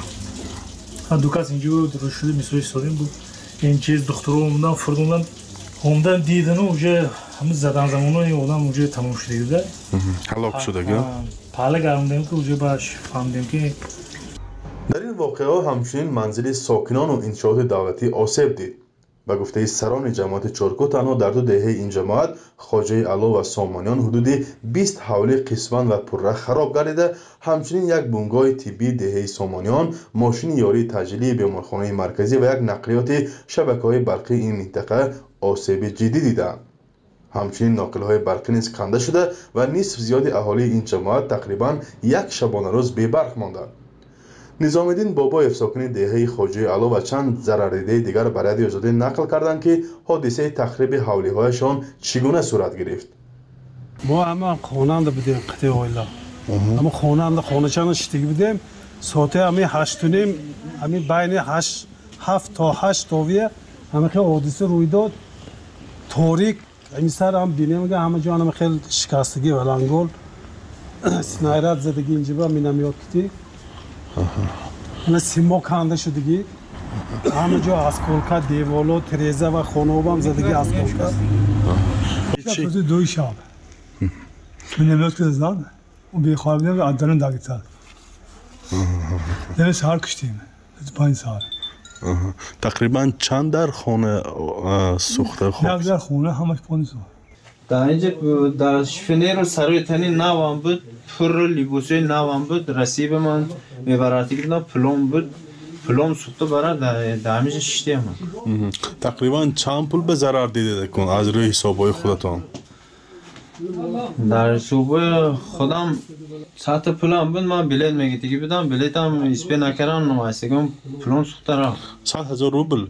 ها دوکاس اینجور درست شده میسوی سوریم بود. این چیز دکتر اومدن فردوندن اومدن دیدن و اونجا همه زدن زمانه این آدم اونجا تموم شده بوده. هلاک شده که حالا گرمدیم که اونجا باش فهمیدیم که در این واقعه همچنین منزل ساکنان و انشاءات دولتی آسیب دید. به گفته سران جماعت چارکو تنها در دو دهه این جماعت خواجه علا و سامانیان حدود بیست حوله قسمت و پره خراب گردیده. همچنین یک بنگاه طبی دهه سامانیان، ماشین یاری تجلی بیمارخانه مرکزی و یک نقلیات شبکه‌های برقی این منطقه آسیب جدی دیدند. همچنین ناقل‌های برقی نیز کنده شده و نصف زیاد اهالی این جماعت تقریباً یک شبانه روز بی برق ماندند. نظام الدین باباєв ساکن دهه خواجه علا و چند ضررده دیگر به رادیو آزادی نقل کردند که حادثه تخریب حولی‌هایشان چگونه صورت گرفت. ما هم خواننده بودیم قطعه اویلا. اما خواننده خانه‌چان شتیگی بودیم. ساعت همین هشت و نیم همین بین هشت هفت تا هشت تاویه همه خیلی حادثه روی داد. تاریک این سر هم دیدیم که همه جا هم خیلی شکستگی و لنگول سنایرات زدگی اینجا با مینامیات کتی. نه سیما کنده شدگی همه جا اسکولکا دیوالو تریزه و خانوبم زدگی اسکولکا هیچی دوی شب من نمیاد که زد و بیخوابیدم و عدلن داگیتاد نمی سهار کشتیم پنج سال تقریبا چند در خونه سوخته خوب؟ یک در خونه همش پنج سال در اینجا در شفنیر سروی تنی نوام بود پر لیبوسوی نوام بود رسیب من میبراتی که پلوم بود پلوم سوخته برای در همیشه شیشتی من تقریبا چند پول به ضرر دیده کن از روی حسابای خودتان؟ در حسابای خودم ساعت پلوم بود من بلیت میگیتی که بدم بلیت هم اسپی نکران نمایسته که پلوم سوخته را صد هزار روبل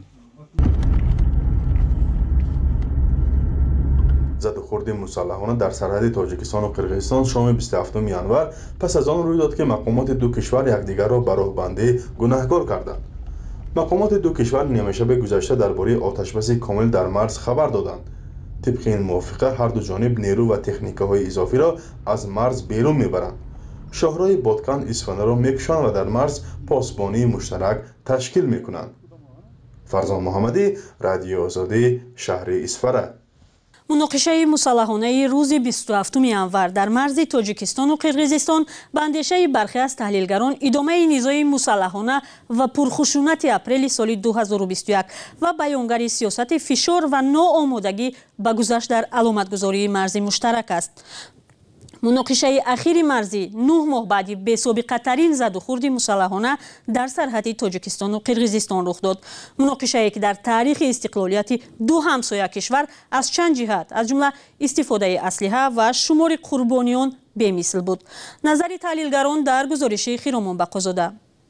زد و خورد مسلحانه در سرحد تاجیکستان و قرقیزستان شام بیست و هفتم ینور پس از آن روی داد که مقامات دو کشور یکدیگر را به راه بندی گناهکار کردند. مقامات دو کشور نیمه شب گذشته درباره آتشبس کامل در مرز خبر دادند. طبق این موافقه هر دو جانب نیرو و تکنیک‌های اضافی را از مرز بیرون میبرند. شاهراه بادکن اصفهان را میکشند و در مرز پاسبانی مشترک تشکیل میکنند. فرزان محمدی، رادیو آزادی، شهر اصفهان. مناقشه مسلحانه روز بیست و هفتم ینور در مرز تاجیکستان و قرقیزستان به اندیشه برخی از تحلیلگران ادامه نیزهای مسلحانه و پرخشونت اپریل سال دو هزار و بیست و یک و بیانگر سیاست فشار و ناآمادگی به گذشت در علامتگذاری مرزی مشترک است. مناقشه اخیر مرزی نه ماه بعدی بی‌سابقه ترین زد و خورد مسلحانه در سرحد تاجیکستان و قرقیزستان رخ داد. مناقشه‌ای که در تاریخ استقلالیت دو همسایه کشور از چند جهت از جمله استفاده اسلحه و شمار قربانیان بی‌مثل بود. نظر تحلیلگران در گزارش خیرامان بقازاده.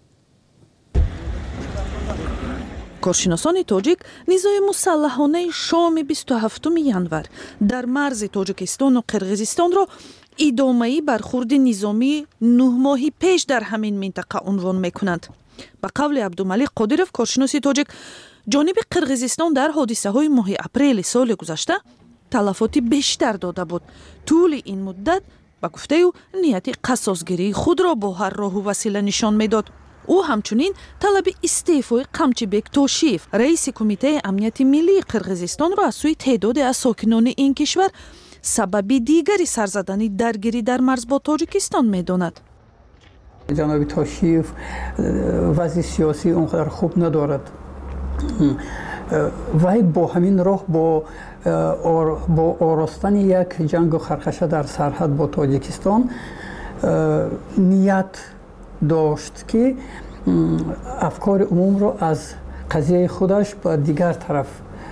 کارشناسان تاجیک نیزهای مسلحانه شام بیست و هفتم ینور در مرز تاجیکستان و قرقیزستان را ادامه‌ای برخورد نظامی نه ماهی پیش در همین منطقه عنوان می‌کنند. به قول عبدالملیک قادرов کارشناس تاجیک، جانب قرقیزستان در حادثه‌های ماه اپریل سال گذشته تلفات بیشتر داده بود. طول این مدت به گفته او نیت قصاصگیری خود را با هر راه و وسیله نشان می‌داد. او همچنین طلب استعفای قمچیبک توشیف رئیس کمیته امنیت ملی قرقیزستان را از سوی تعداد از ساکنان این کشور سبب دیگری سرزدنی درگیری در مرز با تاجیکستان می‌داند. جناب توشیف وضع سیاسی اونقدر خوب ندارد. وای با همین راه با با آراستن یک جنگ و خرخشه در سرحد با تاجیکستان نیت داشت که افکار عموم را از قضیه خودش به دیگر طرف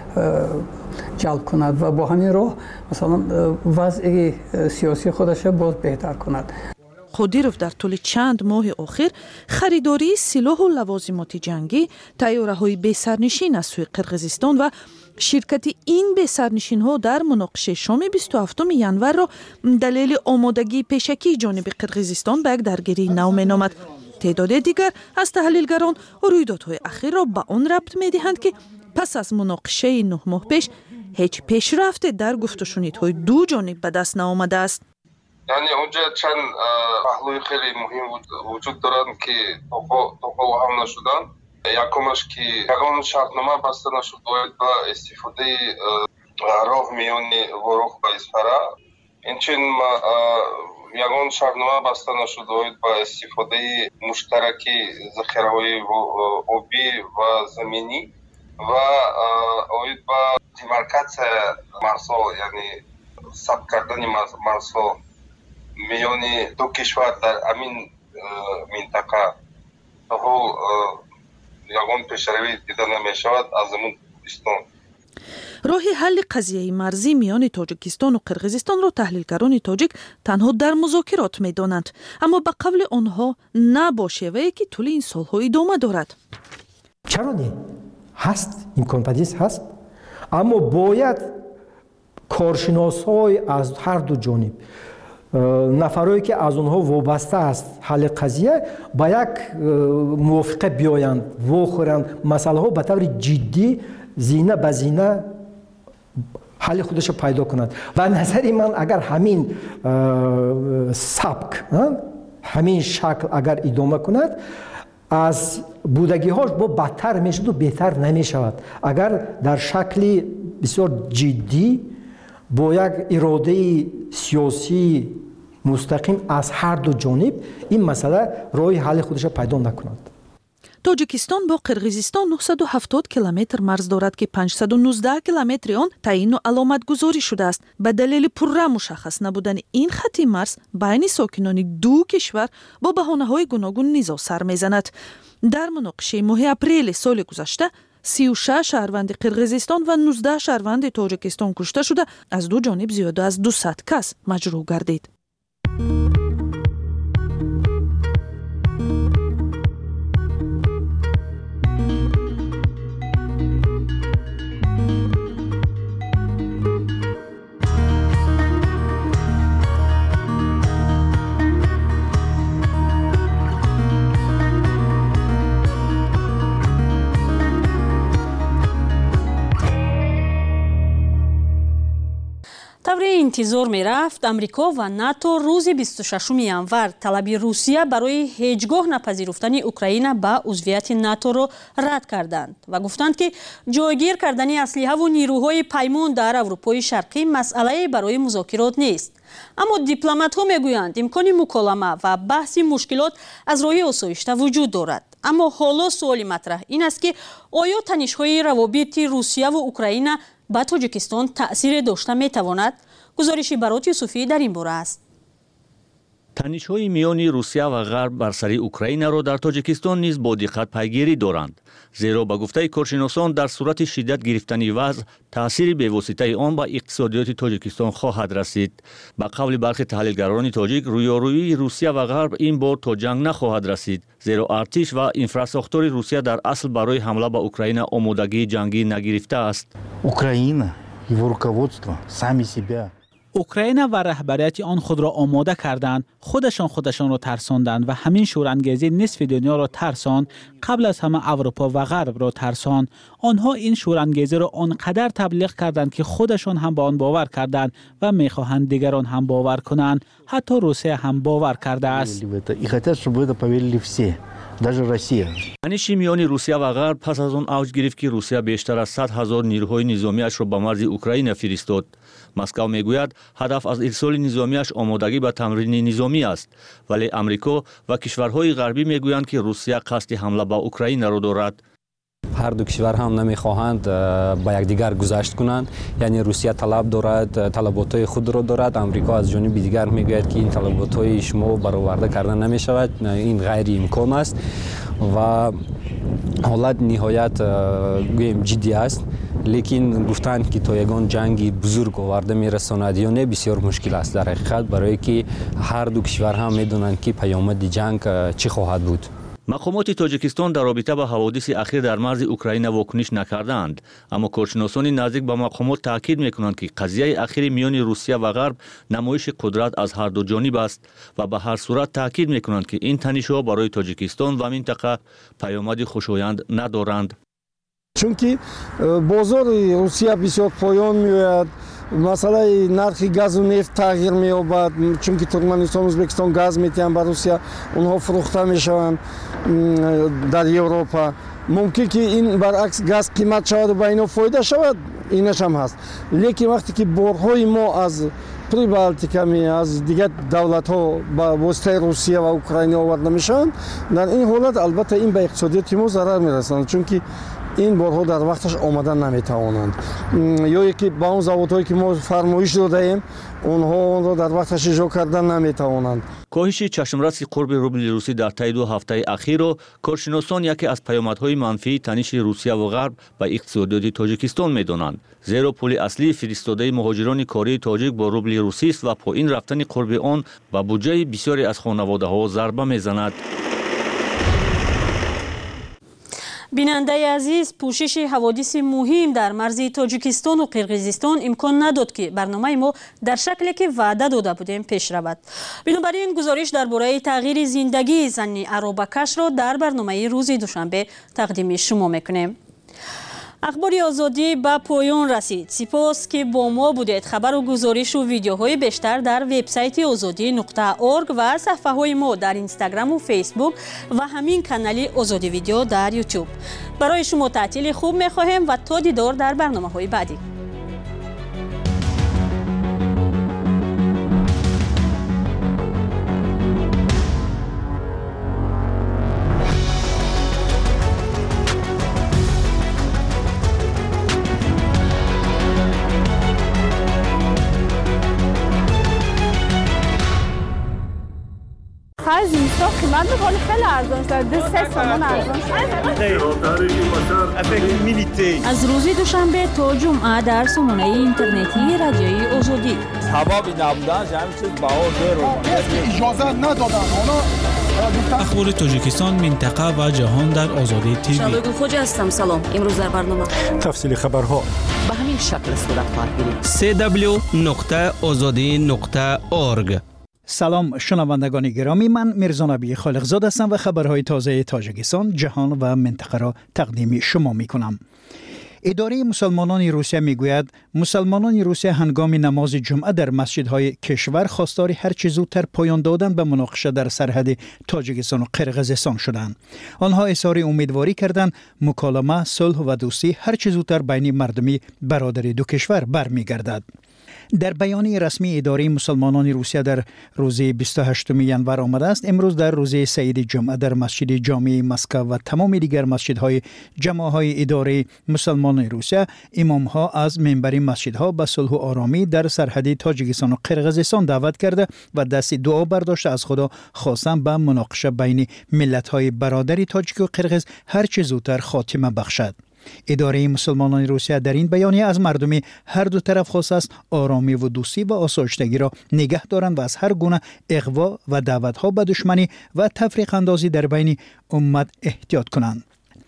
جلب کند و با همین راه مثلا وضع سیاسی خودش باز بهتر کند. قادرov در طول چند ماه اخیر خریداری سلاح و لوازمات جنگی، طیاره‌های بی‌سرنشین از سوی قرقیزستان و شرکت این بی‌سرنشین‌ها در مناقشه شام بیست و هفتم ینور را دلیل آمادگی پیشکی جانب قرقیزستان به یک درگیری نو می‌نامد. تعداد دیگر از تحلیلگران رویدادهای اخیر را به آن ربط می‌دهند که پس از مناقشه نه ماه پیش هیچ پیشرفت در گفت و شنیدهای دو جانب به دست نآمده است. یعنی اونجا چند پهلوی خیلی مهم وجود دارند که توپا و هم نشدن. یکمش که یگان شرطنامه بسته نشد باید با استفاده راه میان ورخ و اسفره. اینچنین یگان شرطنامه بسته نشد باید با استفاده مشترکی ذخیره‌های آبی و زمینی و باید با دیمارکاس مرزها یعنی ثبت کردن مرزها میان دو کشور در همین منطقه حال یگان پیشروی دیده نمی شود از امون کردستان. راه حل قضیه مرزی میان تاجیکستان و قرقیزستان را تحلیلگران تاجیک تنها در مذاکرات می دانند، اما به قول آنها نه با شیوه‌ای که طول این سالها ادامه دارد. چرا نه؟ هست، امکان پذیر هست، اما باید کارشناس‌های از هر دو جانب نفرایی که از اونها وابسته است حل قضیه با یک موافقه بیایند و خورند مسئله ها به طور جدی زینه به زینه حل خودش رو پیدا کند. و نظر من اگر همین سبک همین شکل اگر ادامه کند аз будагиҳош бо бадтар мешавад ва беҳтар намешавад. Агар дар шакли бисёр ҷиддӣ бо як иродаи сиёсии мустақим аз ҳар ду ҷониб ин масъала роҳи ҳалли худашро пайдо накунад. тоҷикистон бо қирғизистон нуҳсаду ҳафтод километр марз дорад ки панҷсаду нуздаҳ километри он таъину аломатгузорӣ шудааст. Ба далели пурра мушаххас набудани ин хатти марз байни сокинони ду кишвар бо баҳонаҳои гуногун низоъ сар мезанад. дар муноқишаи моҳи апрели соли гузашта сию шаш шаҳрванди қирғизистон ва нуздаҳ шаҳрванди тоҷикистон кушта шуда, аз ду ҷониб зиёда аз дусад кас маҷрӯҳ гардид. тавре интизор мерафт амрико ва нато рӯзи бисту шашуми январ талаби русия барои ҳеҷгоҳ напазируфтани Украина ба узвияти наторо рад карданд ва гуфтанд ки ҷойгир кардани аслиҳаву нирӯҳои паймон дар Аврупои Шарқӣ масъалае барои музокирот нест. аммо дипломатҳо мегӯянд имкони муколама ва баҳси мушкилот аз роҳи осоишта вуҷуд дорад. аммо ҳоло суоли матраҳ ин аст ки оё танишҳои равобити Русия ва Украина ба Тоҷикистон таъсире дошта метавонад? гузориши Барот Юсуфӣ дар ин бора аст. танишҳои миёни Русия ва Ғарб бар сари Украинаро дар Тоҷикистон низ бо диққат пайгирӣ доранд. зеро ба гуфтаи коршиносон дар сурати шиддат гирифтани вазъ таъсири бевоситаи он ба иқтисодиёти Тоҷикистон хоҳад расид. ба қавли бархи таҳлилгарони тоҷик, рӯёрӯии Русия ва Ғарб ин бор то ҷанг нахоҳад расид, зеро артиш ва инфрасохтори Русия дар асл барои ҳамла ба Украина омодагии ҷангӣ нагирифтааст. Украина, его руководство, сами себя اوکراین و رهبریت آن خود را آماده کردند، خودشان خودشان را ترساندند و همین شورانگیزی نصف دنیا را ترساند، قبل از همه اروپا و غرب را ترساند. آنها این شورانگیزی را آنقدر تبلیغ کردند که خودشان هم به آن باور کردند و میخواهند دیگران هم باور کنند. حتی روسیه هم باور کرده است. таниши миёни Русия ва Ғарб пас аз он авҷ гирифт ки Русия бештар аз сад ҳазор нирӯҳои низомиашро ба марзи Украина фиристод. Москав мегӯяд ҳадаф аз ирсоли низомиаш омодагӣ ба тамрини низомӣ аст, вале Амрико ва кишварҳои ғарбӣ мегӯянд ки Русия қасди ҳамла ба Украинаро дорад. ҳар ду кишвар ҳам намехоҳанд ба якдигар гузашт кунанд, яъне Русия талаб дорад, талаботҳои худро дорад, амрико аз ҷониби дигар мегӯяд ки ин талаботҳои шумо бароварда карда намешавад, ин ғайриимкон аст ва ҳолат ниҳоят гӯем ҷиддӣ аст. лекин гуфтанд ки то ягон ҷанги бузург оварда мерасонад ё не бисёр мушкил аст дар ҳақиқат, барое ки ҳар ду кишвар ҳам медонанд ки паёмади ҷанг чӣ хоҳад буд. мақомоти Тоҷикистон дар робита ба ҳаводиси ахир дар марзи Украина вокуниш накардаанд, аммо коршиносони наздик ба мақомот таъкид мекунанд ки қазияи ахири миёни Русия ва Ғарб намоиши қудрат аз ҳар ду ҷониб аст ва ба ҳар сурат таъкид мекунанд ки ин танишҳо барои Тоҷикистон ва минтақа паёмади хушоянд надоранд. чунки бозори Русия бисёр поён меояд, масъалаи нархи газу нефт тағйир меёбад, чунки Туркманистон, Ӯзбекистон газ метиҳанд ба Русия, онҳо фурӯхта мешаванд дар Европа. мумкин ки ин баръакс газ қимат шаваду ба инҳо фоида шавад, инашам ҳаст. лекин вақте ки борҳои мо аз прибалтиками аз дигар давлатҳо ба воситаи Русия ва Украина оварда мешаванд, дар ин ҳолат албатта ин ба иқтисодиёти мо зарар мерасонад, чунки ин борҳо дар вақташ омада наметавонанд. ё ки ба он заводҳое ки мо фармоиш додаем, онҳо онро дар вақташ иҷро карда наметавонанд. коҳиши чашмраси қурби рубли русӣ дар таи ду ҳафтаи ахирро коршиносон яке аз паёмадҳои манфии таниши Русия ва Ғарб ба иқтисодиёти Тоҷикистон медонанд, зеро пули аслии фиристодаи муҳоҷирони кории тоҷик бо рубли русист ва поин рафтани қурби он ба буҷаи бисёре аз хонаводаҳо зарба мезанад. бинандаи азиз, пӯшиши ҳаводиси муҳим дар марзи Тоҷикистону Қирғизистон имкон надод ки барномаи мо дар шакле ки ваъда дода будем пеш равад. бинобар ин гузориш дар бораи тағйири зиндагии зани аробакашро дар барномаи рӯзи душанбе тақдими шумо мекунем. اخبار آزادی به پایان رسید. سپاس که با ما بودید. خبر و گزارش و ویدیوهای بیشتر در وبسایت آزادی نقطه اورگ و صفحه های ما در اینستاگرام و فیسبوک و همین کانال آزادی ویدیو در یوتیوب. برای شما تعطیل خوب می‌خواهیم و تا دیدار در برنامه‌های بعدی. از اینستا قیمت بکنی خیلی ارزان شده. دو سه تومان ارزان شده. از روز دوشنبه تا جمعه در سامانه اینترنتی رادیوی آزادی. حبابی نبودن همین چیز باور درو. اجازه ندادن. اخبار تاجیکستان، منطقه و جهان در آزادی تیوی. شالوی خوج هستم. سلام. امروز در برنامه تفصیل خبرها به همین شکل صورت خواهد گرفت. سه دبلیو نقطه آزادی نقطه اورگ. سلام شنوندگان گرامی، من میرزا نبی خالقزاد هستم و خبرهای تازه تاجیکستان، جهان و منطقه را تقدیم شما می کنم. اداره مسلمانان روسیه میگوید مسلمانان روسیه هنگام نماز جمعه در مسجدهای کشور خواستار هر چه زودتر پایان دادن به مناقشه در سرحد تاجیکستان و قرقیزستان شدند. آنها اظهار امیدواری کردند مکالمه، صلح و دوستی هر چه زودتر بین مردمی برادری دو کشور برمیگردد. در بیانیه رسمی اداره مسلمانان روسیه در روز بیست و هشتم ژانویه آمده است امروز در روز سید جمعه در مسجد جامع مسکو و تمام دیگر مسجدهای جماعهای اداره مسلمانان روسیه امامها از منبر مسجدها به صلح و آرامی در سرحد تاجیکستان و قرقیزستان دعوت کرده و دست دعا برداشته از خدا خواستند به مناقشه بین ملت‌های برادری تاجیک و قرقیز هر چه زودتر خاتمه بخشد. اداره مسلمانان روسیه در این بیانیه از مردم هر دو طرف خواست است آرامی و دوستی و آسایشتگی را نگه دارند و از هر گونه اغوا و دعوت‌ها به دشمنی و تفریق اندازی در بین امت احتیاط کنند.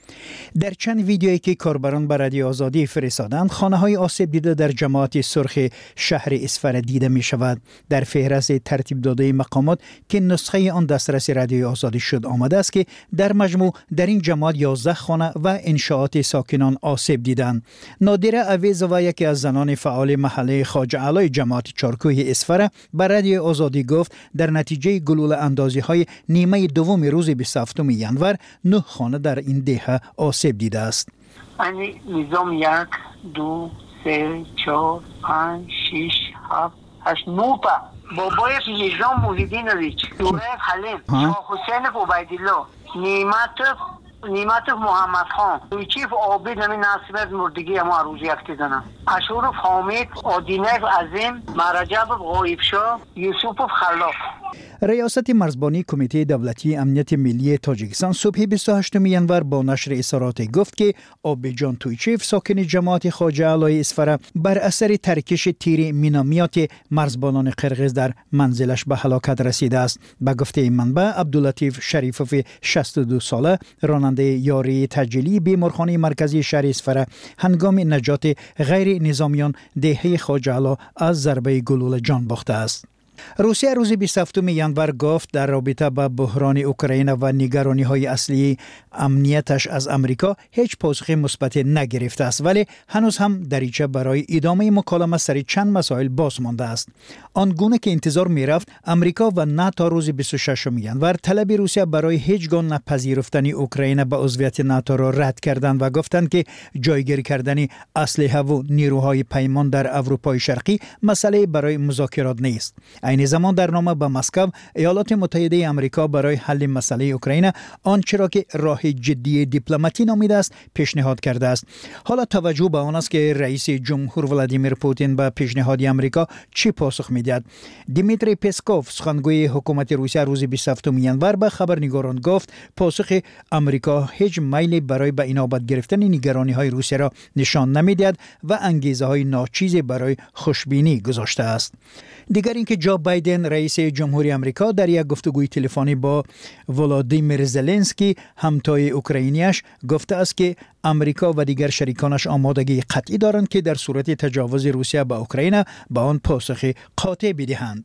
در چند ویدیویی که کاربران به رادیو آزادی فرستادند خانه‌های آسیب دیده در جماعت سرخ شهر اسفر دیده می شود. در فهرست ترتیب داده مقامات که نسخه آن دسترس رادیو آزادی شد آمده است که در مجموع در این جماعت یازده خانه و انشاءات ساکنان آسیب دیدند. نادره اویز و یکی از زنان فعال محله خواجه علای جماعت چارکوه اسفر به رادیو آزادی گفت در نتیجه گلوله اندازی‌های نیمه دوم روز بیست و هفتم ژانویه نه خانه در این دهه آسیب دیده است. یعنی نظام یک، دو، سه، چهار، پنج، شش، هفت، هشت، نه تا. بابای نظام محیدین ریچ، دوره حلیم، شاه حسین عبیدالله، نیمت نیمت محمد خان، چیف عابد نمی ناصر مردگی اما روز یک دیدنم. اشورف حامد، آدینه عظیم، مرجب غایبشاه، یوسف خلاف. ریاست مرزبانی کمیته دولتی امنیت ملی تاجیکستان صبح بیست و هشتم ژانویه با نشر اظهارات گفت که آبجان تویچیف ساکن جماعت خواجه علای اسفر بر اثر ترکش تیر مینامیات مرزبانان قرقیز در منزلش به هلاکت رسیده است. به گفته منبع عبداللطیف شریفوف شصت و دو ساله راننده یاری تجلی بیمارخانه مرکزی شهر اسفر هنگام نجات غیر نظامیان دهه خواجه علا از ضربه گلوله جان باخته است. روسیه روز بیست و هفتم ژانویه گفت در رابطه با بحران اوکراین و نگرانی‌های اصلی امنیتش از امریکا هیچ پاسخ مثبت نگرفته است، ولی هنوز هم دریچه برای ادامه مکالمه سر چند مسائل باز مانده است. آنگونه که انتظار می‌رفت امریکا و نه تا روز بیست و ششم ژانویه طلب روسیه برای هیچگاه نپذیرفتن اوکراین به عضویت ناتو را رد کردند و گفتند که جایگیری کردن اسلحه و نیروهای پیمان در اروپای شرقی مسئله برای مذاکرات نیست. این زمان در نامه به مسکو ایالات متحده آمریکا برای حل مسئله اوکراین آنچه را که راه جدی دیپلماتی نامیده است پیشنهاد کرده است. حالا توجه به آن است که رئیس جمهور ولادیمیر پوتین به پیشنهاد آمریکا چی پاسخ میدهد. دیمیتری پسکوف سخنگوی حکومت روسیه روز بیست و هفتم ژانویه به خبرنگاران گفت پاسخ آمریکا هیچ میلی برای به اینابت گرفتن نگرانی‌های روسیه را نشان نمیدهد و انگیزه‌های ناچیزی برای خوشبینی گذاشته است. دیگر اینکه جو بایدن رئیس جمهوری آمریکا در یک گفتگوی تلفنی با ولادیمیر زلنسکی همتای اوکراینیش گفته است که آمریکا و دیگر شریکانش آمادگی قطعی دارند که در صورت تجاوز روسیه به اوکراین به آن پاسخ قاطع بدهند.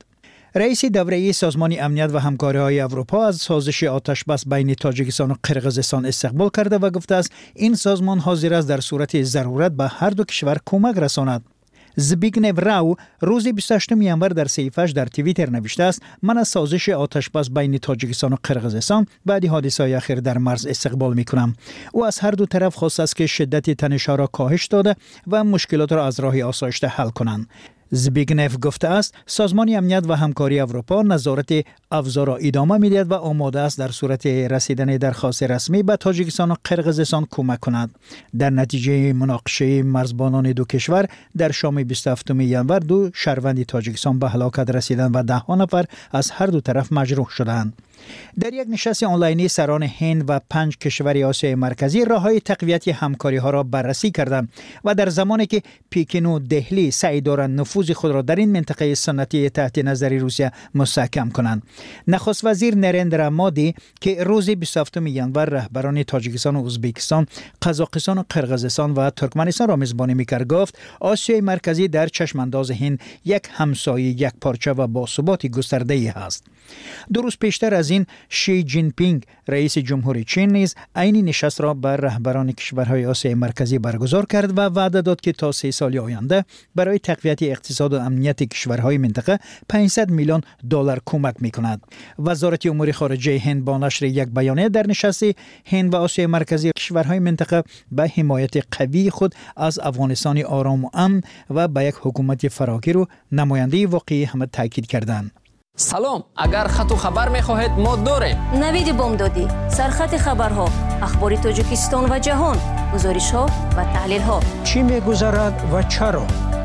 رئیس دوره‌ای سازمان امنیت و همکاری‌های اروپا از سازش آتش بس بین تاجیکستان و قرقیزستان استقبال کرده و گفته است این سازمان حاضر است در صورت ضرورت به هر دو کشور کمک رساند. زبیگنو راو روز بیست و هشتم ژانویه در صحیفه‌اش در توییتر نوشته است من از سازش آتش بس بین تاجیکستان و قرقیزستان بعد حادثه‌های اخیر در مرز استقبال می‌کنم. او از هر دو طرف خواسته است که شدت تنش‌ها را کاهش داده و مشکلات را از راه آسایشته حل کنند. زبیگنف گفته است سازمان امنیت و همکاری اروپا نظارت افزار را ادامه می‌دهد و آماده است در صورت رسیدن درخواست رسمی به تاجیکستان و قرقیزستان کمک کند. در نتیجه مناقشه مرزبانان دو کشور در شام بیست و هفتم ژانویه دو شهروند تاجیکستان به هلاکت رسیدند و ده ها نفر از هر دو طرف مجروح شدند. در یک نشست آنلاینی سران هند و پنج کشور آسیای مرکزی راه‌های تقویت همکاری‌ها را بررسی کردند و در زمانی که پکن و دهلی سعی دارند نفوذ خود را در این منطقه سنتی تحت نظر روسیه مستحکم کنند. نخست وزیر نریندرا مودی که روز بیست و هفتم ژانویه رهبران تاجیکستان و ازبکستان، قزاقستان و قرقیزستان و ترکمنستان را میزبانی می‌کرد گفت آسیای مرکزی در چشم انداز هند یک همسایه یک پارچه و باثبات گسترده‌ای است. دو روز پیشتر از این شی جین پینگ رئیس جمهوری چین نیز عین نشست را بر رهبران کشورهای آسیای مرکزی برگزار کرد و وعده داد که تا سه سال آینده برای تقویت اقتصاد و امنیت کشورهای منطقه پانصد میلیون دلار کمک می‌کند. وزارت امور خارجه هند با نشر یک بیانیه در نشست هند و آسیای مرکزی کشورهای منطقه به حمایت قوی خود از افغانستان آرام و امن و به یک حکومت فراگیر و نماینده واقعی هم تاکید کردند. سلام، اگر خط و خبر می‌خواهید ما داریم. نوید بامدادی، سرخط خبرها، اخبار تاجیکستان و جهان، گزارش‌ها و تحلیل‌ها. چی می‌گذرد و چرا؟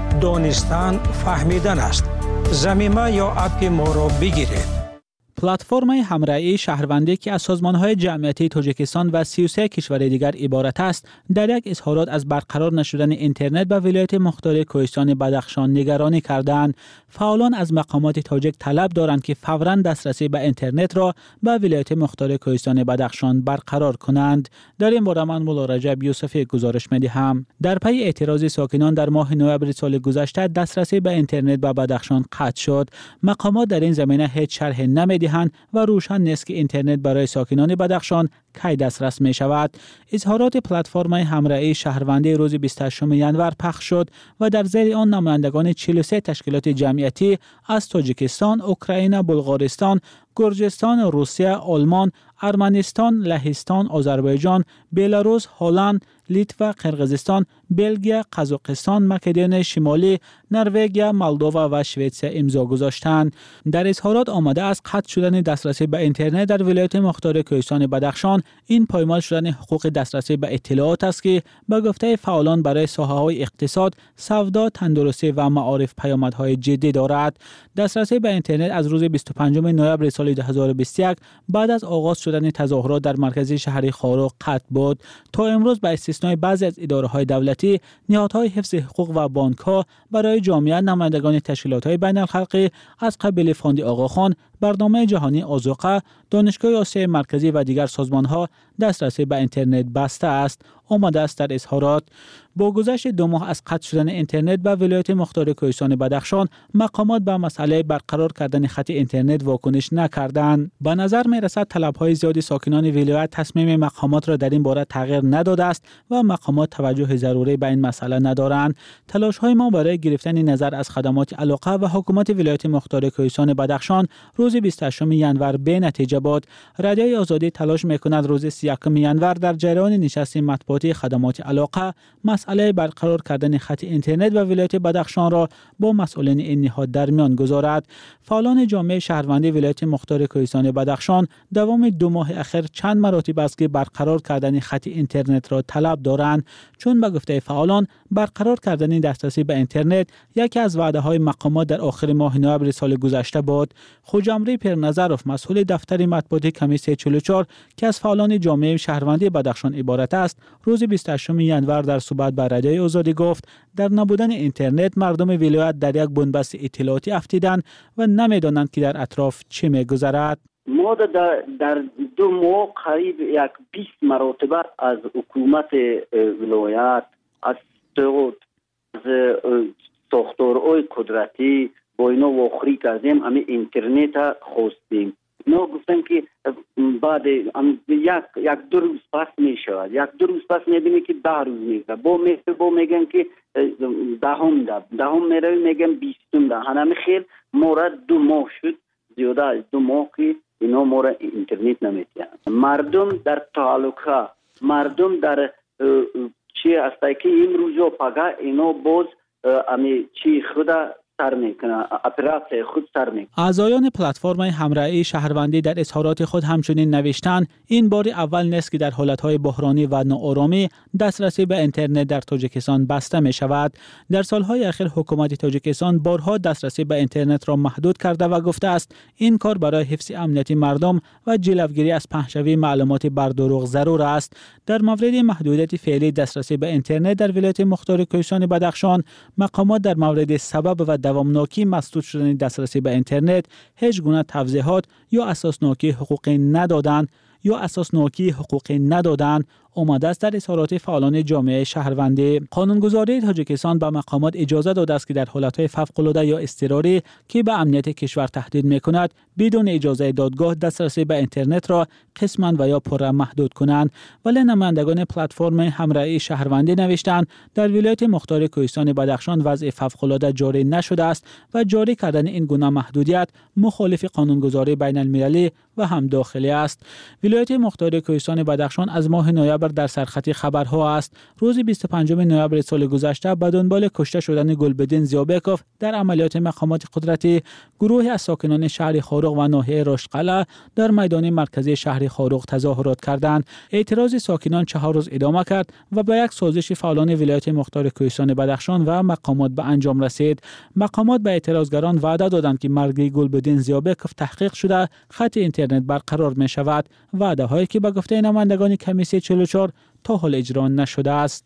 دانستن فهمیدن است. ضمیمه یا اپ ما را بگیرید. پلتفرم همراهی شهروندی که از سازمان‌های جمعیتی تاجیکستان و سی و سه کشور دیگر عبارت است، در یک اظهارات از برقرار نشدن اینترنت به ولایت مختار کوهستان بدخشان نگرانی کردند. فعالان از مقامات تاجیک طلب دارند که فوراً دسترسی به اینترنت را به ولایت مختار کوهستان بدخشان برقرار کنند. در این باره من مولا رجب یوسفی گزارش می‌دهم. در پی اعتراض ساکنان در ماه نوامبر سال گذشته دسترسی به اینترنت به بدخشان قطع شد. مقامات در این زمینه هیچ شرح نمی‌دهند و روشن نیست که اینترنت برای ساکنان بدخشان کی دسترس می شود. اظهارات پلتفرم همراهی شهروندی روز بیست و هشتم ژانویه پخش شد و در زیر آن نمایندگان چهل و سه تشکیلات جمعیتی از تاجیکستان، اوکراین، بلغارستان، گرجستان، روسیه، آلمان، ارمنستان، لهستان، آذربایجان، بلاروس، هلند، لیتوا، قرقیزستان، بلژیک، قزاقستان، مقدونیای شمالی، نروژ، مولداوا و شوئیسریا امضا گذاشتند. در اظهارات آمده است قطع شدن دسترسی به اینترنت در ولایت مختار کوهستان بدخشان این پایمال شدن حقوق دسترسی به اطلاعات است که به گفته فعالان برای ساحه‌های اقتصاد، سودا، تندرستی و معارف پیامدهای جدی دارد. دسترسی به اینترنت از روز بیست و پنجم نوامبر سال دو هزار و بیست و یک بعد از آغاز شدن تظاهرات در مرکز شهر خارق قطع بود. تا امروز به استثنای بعضی از اداره‌های دولتی، نهادهای حفظ حقوق و بانک‌ها برای جامعه نمایندگان تشکیلات‌های بین‌الخلقی از قبیل فاند آقاخان، برنامه جهانی آذوقه، دانشگاه آسیای مرکزی و دیگر سازمان‌ها دسترسی به اینترنت بسته است. آمده است در اظهارات با گذشت دو ماه از قطع شدن اینترنت به ولایت مختار کوهستان بدخشان، مقامات به مسئله برقرار کردن خط اینترنت واکنش نکردند. به نظر می‌رسد طلب‌های زیاد ساکنان ولایت تصمیم مقامات را در این باره تغییر نداده است و مقامات توجه ضروری به این مسئله ندارند. تلاش‌های ما برای گرفتن نظر از خدمات علاقه و حکومت ولایت مختار کوهستان بدخشان روز بیست و هشتم ژانویه به نتیجه بود. رادیوی آزادی تلاش می‌کند روز سی و یکم ژانویه در جریان نشست مطبوعاتی خدمات علاقه مسئله برقرار کردن خط اینترنت و ولایت بدخشان را با مسئولین این نهاد در میان گذارد. فعالان جامعه شهروندی ولایت مختار کوهستان بدخشان دوام دو ماه اخیر چند مراتب است که برقرار کردن خط اینترنت را طلب دارند، چون به گفته فعالان برقرار کردن دسترسی به اینترنت یکی از وعده‌های مقامات در آخر ماه نوامبر سال گذشته بود. خوجمری پرنظرف مسئول دفتر مطبوعاتی کمیسه چهل و چهار که از فعالان جامعه شهروندی بدخشان عبارت است، روز بیست و هشتم ژانویه در صحبت با رادیوی آزادی گفت در نبودن اینترنت مردم ولایت در یک بنبست اطلاعاتی افتیدند و نمیدانند که در اطراف چه میگذرد. ما در, در دو ماه قریب یک بیست مرتبه از حکومت ولایت، از سقوط، از ساختارهای قدرتی با اینا واخری کردیم، امی اینترنت خواستیم. اینا گفتن که بعد یک یک دو روز پس می شود، یک دو روز پس می بینی که ده روز میگه، با می با میگن که دهم ده دهم میره میگن بیستم ده. همه خیلی مورد دو ماه شد، زیاده از دو ماه که اینا مورد اینترنت نمیتیان. مردم در تعلقه، مردم در چی است که این روزا پگاه اینا باز امی چی خدا سر میکنه، اپراتور خود سر میکنه. اعضایان پلتفرم همراهی شهروندی در اظهارات خود همچنین نوشتند این بار اول نیست که در حالتهای بحرانی و ناآرامی دسترسی به اینترنت در تاجیکستان بسته می شود. در سالهای اخیر حکومت تاجیکستان بارها دسترسی به اینترنت را محدود کرده و گفته است این کار برای حفظ امنیت مردم و جلوگیری از پخش‌شوی معلومات بر دروغ ضرور است. در مورد محدودیت فعلی دسترسی به اینترنت در ولایت مختار کوهستان بدخشان، مقامات در مورد سبب و دوامناکی مسدود شدن دسترسی به اینترنت هیچ گونه توضیحات یا اساسناکی حقوقی ندادند یا اساسناکی حقوقی ندادند اومده است. در اظهارات فعالان جامعه شهروندی، قانونگذاری تاجیکستان به مقامات اجازه داده است که در حالتهای فوق‌العاده یا اضطراری که به امنیت کشور تهدید می‌کند بدون اجازه دادگاه دسترسی به اینترنت را قسماً و یا پرا محدود کنند. ولی نمایندگان پلتفرم همراهی شهروندی نوشتند در ولایت مختار کوهستان بدخشان وضع فوق‌العاده جاری نشده است و جاری کردن این گونه محدودیت مخالف قانونگذاری بین المللی و هم داخلی است. ولایت مختار کوهستان بدخشان از ماه نوامبر در سرخط خبرها است. روز بیست و پنجم نوامبر سال گذشته به دنبال کشته شدن گلبدین زیابکوف در عملیات مقامات قدرتی، گروهی از ساکنان شهر خاروق و ناحیه رشتقله در میدان مرکزی شهر خاروق تظاهرات کردند. اعتراض ساکنان چهار روز ادامه کرد و به یک سازش فعالان ولایت مختار کوهستان بدخشان و مقامات به انجام رسید. مقامات به اعتراضگران وعده دادند که مرگ گلبدین زیابکوف تحقیق شده خط اینترنت برقرار می شود. وعده هایی که به گفته نمایندگان کمیسیون چهل و چهار تا حال اجرا نشده است.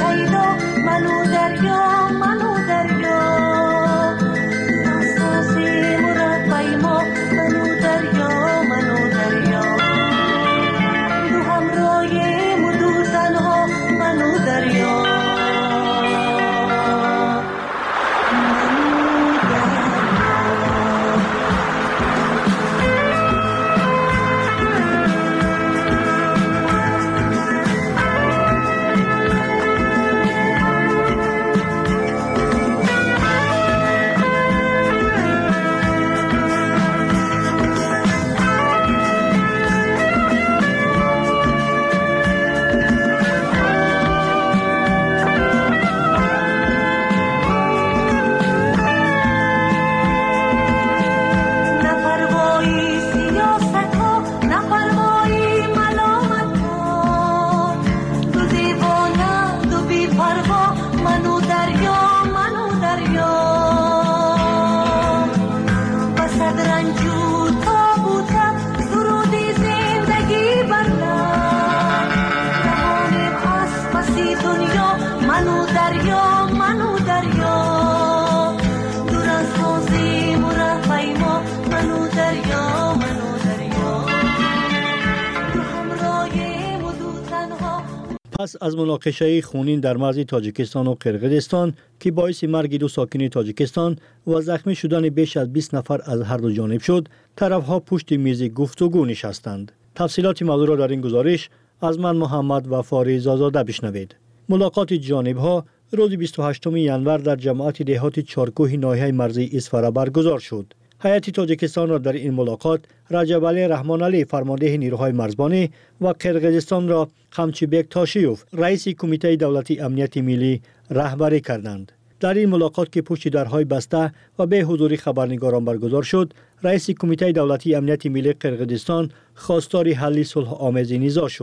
منو دریا منو دریا ناسازی پس از مناقشه خونین در مرز تاجیکستان و قرقیزستان که باعث مرگ دو ساکن تاجیکستان و زخمی شدن بیش از بیست نفر از هر دو جانب شد، طرفها پشت میز گفتگو نشستند. تفصیلات موضوع را در این گزارش از من محمد وفاری زازاده بشنوید. ملاقات جانبها روز بیست و هشتم ژانویه در جماعت دهات چارکوه ناحیه مرزی اسفره برگزار شد. هیئت تاجیکستان را در این ملاقات رجب علی رحمان علی فرمانده نیروهای مرزبانی و قرقیزستان را قمچیبک تاشیوف رئیس کمیته دولتی امنیت ملی رهبری کردند. در این ملاقات که پشت درهای بسته و به حضور خبرنگاران برگزار شد، رئیس کمیته دولتی امنیت ملی قرقیزستان خواستار حل صلح آمیز نزاع شد.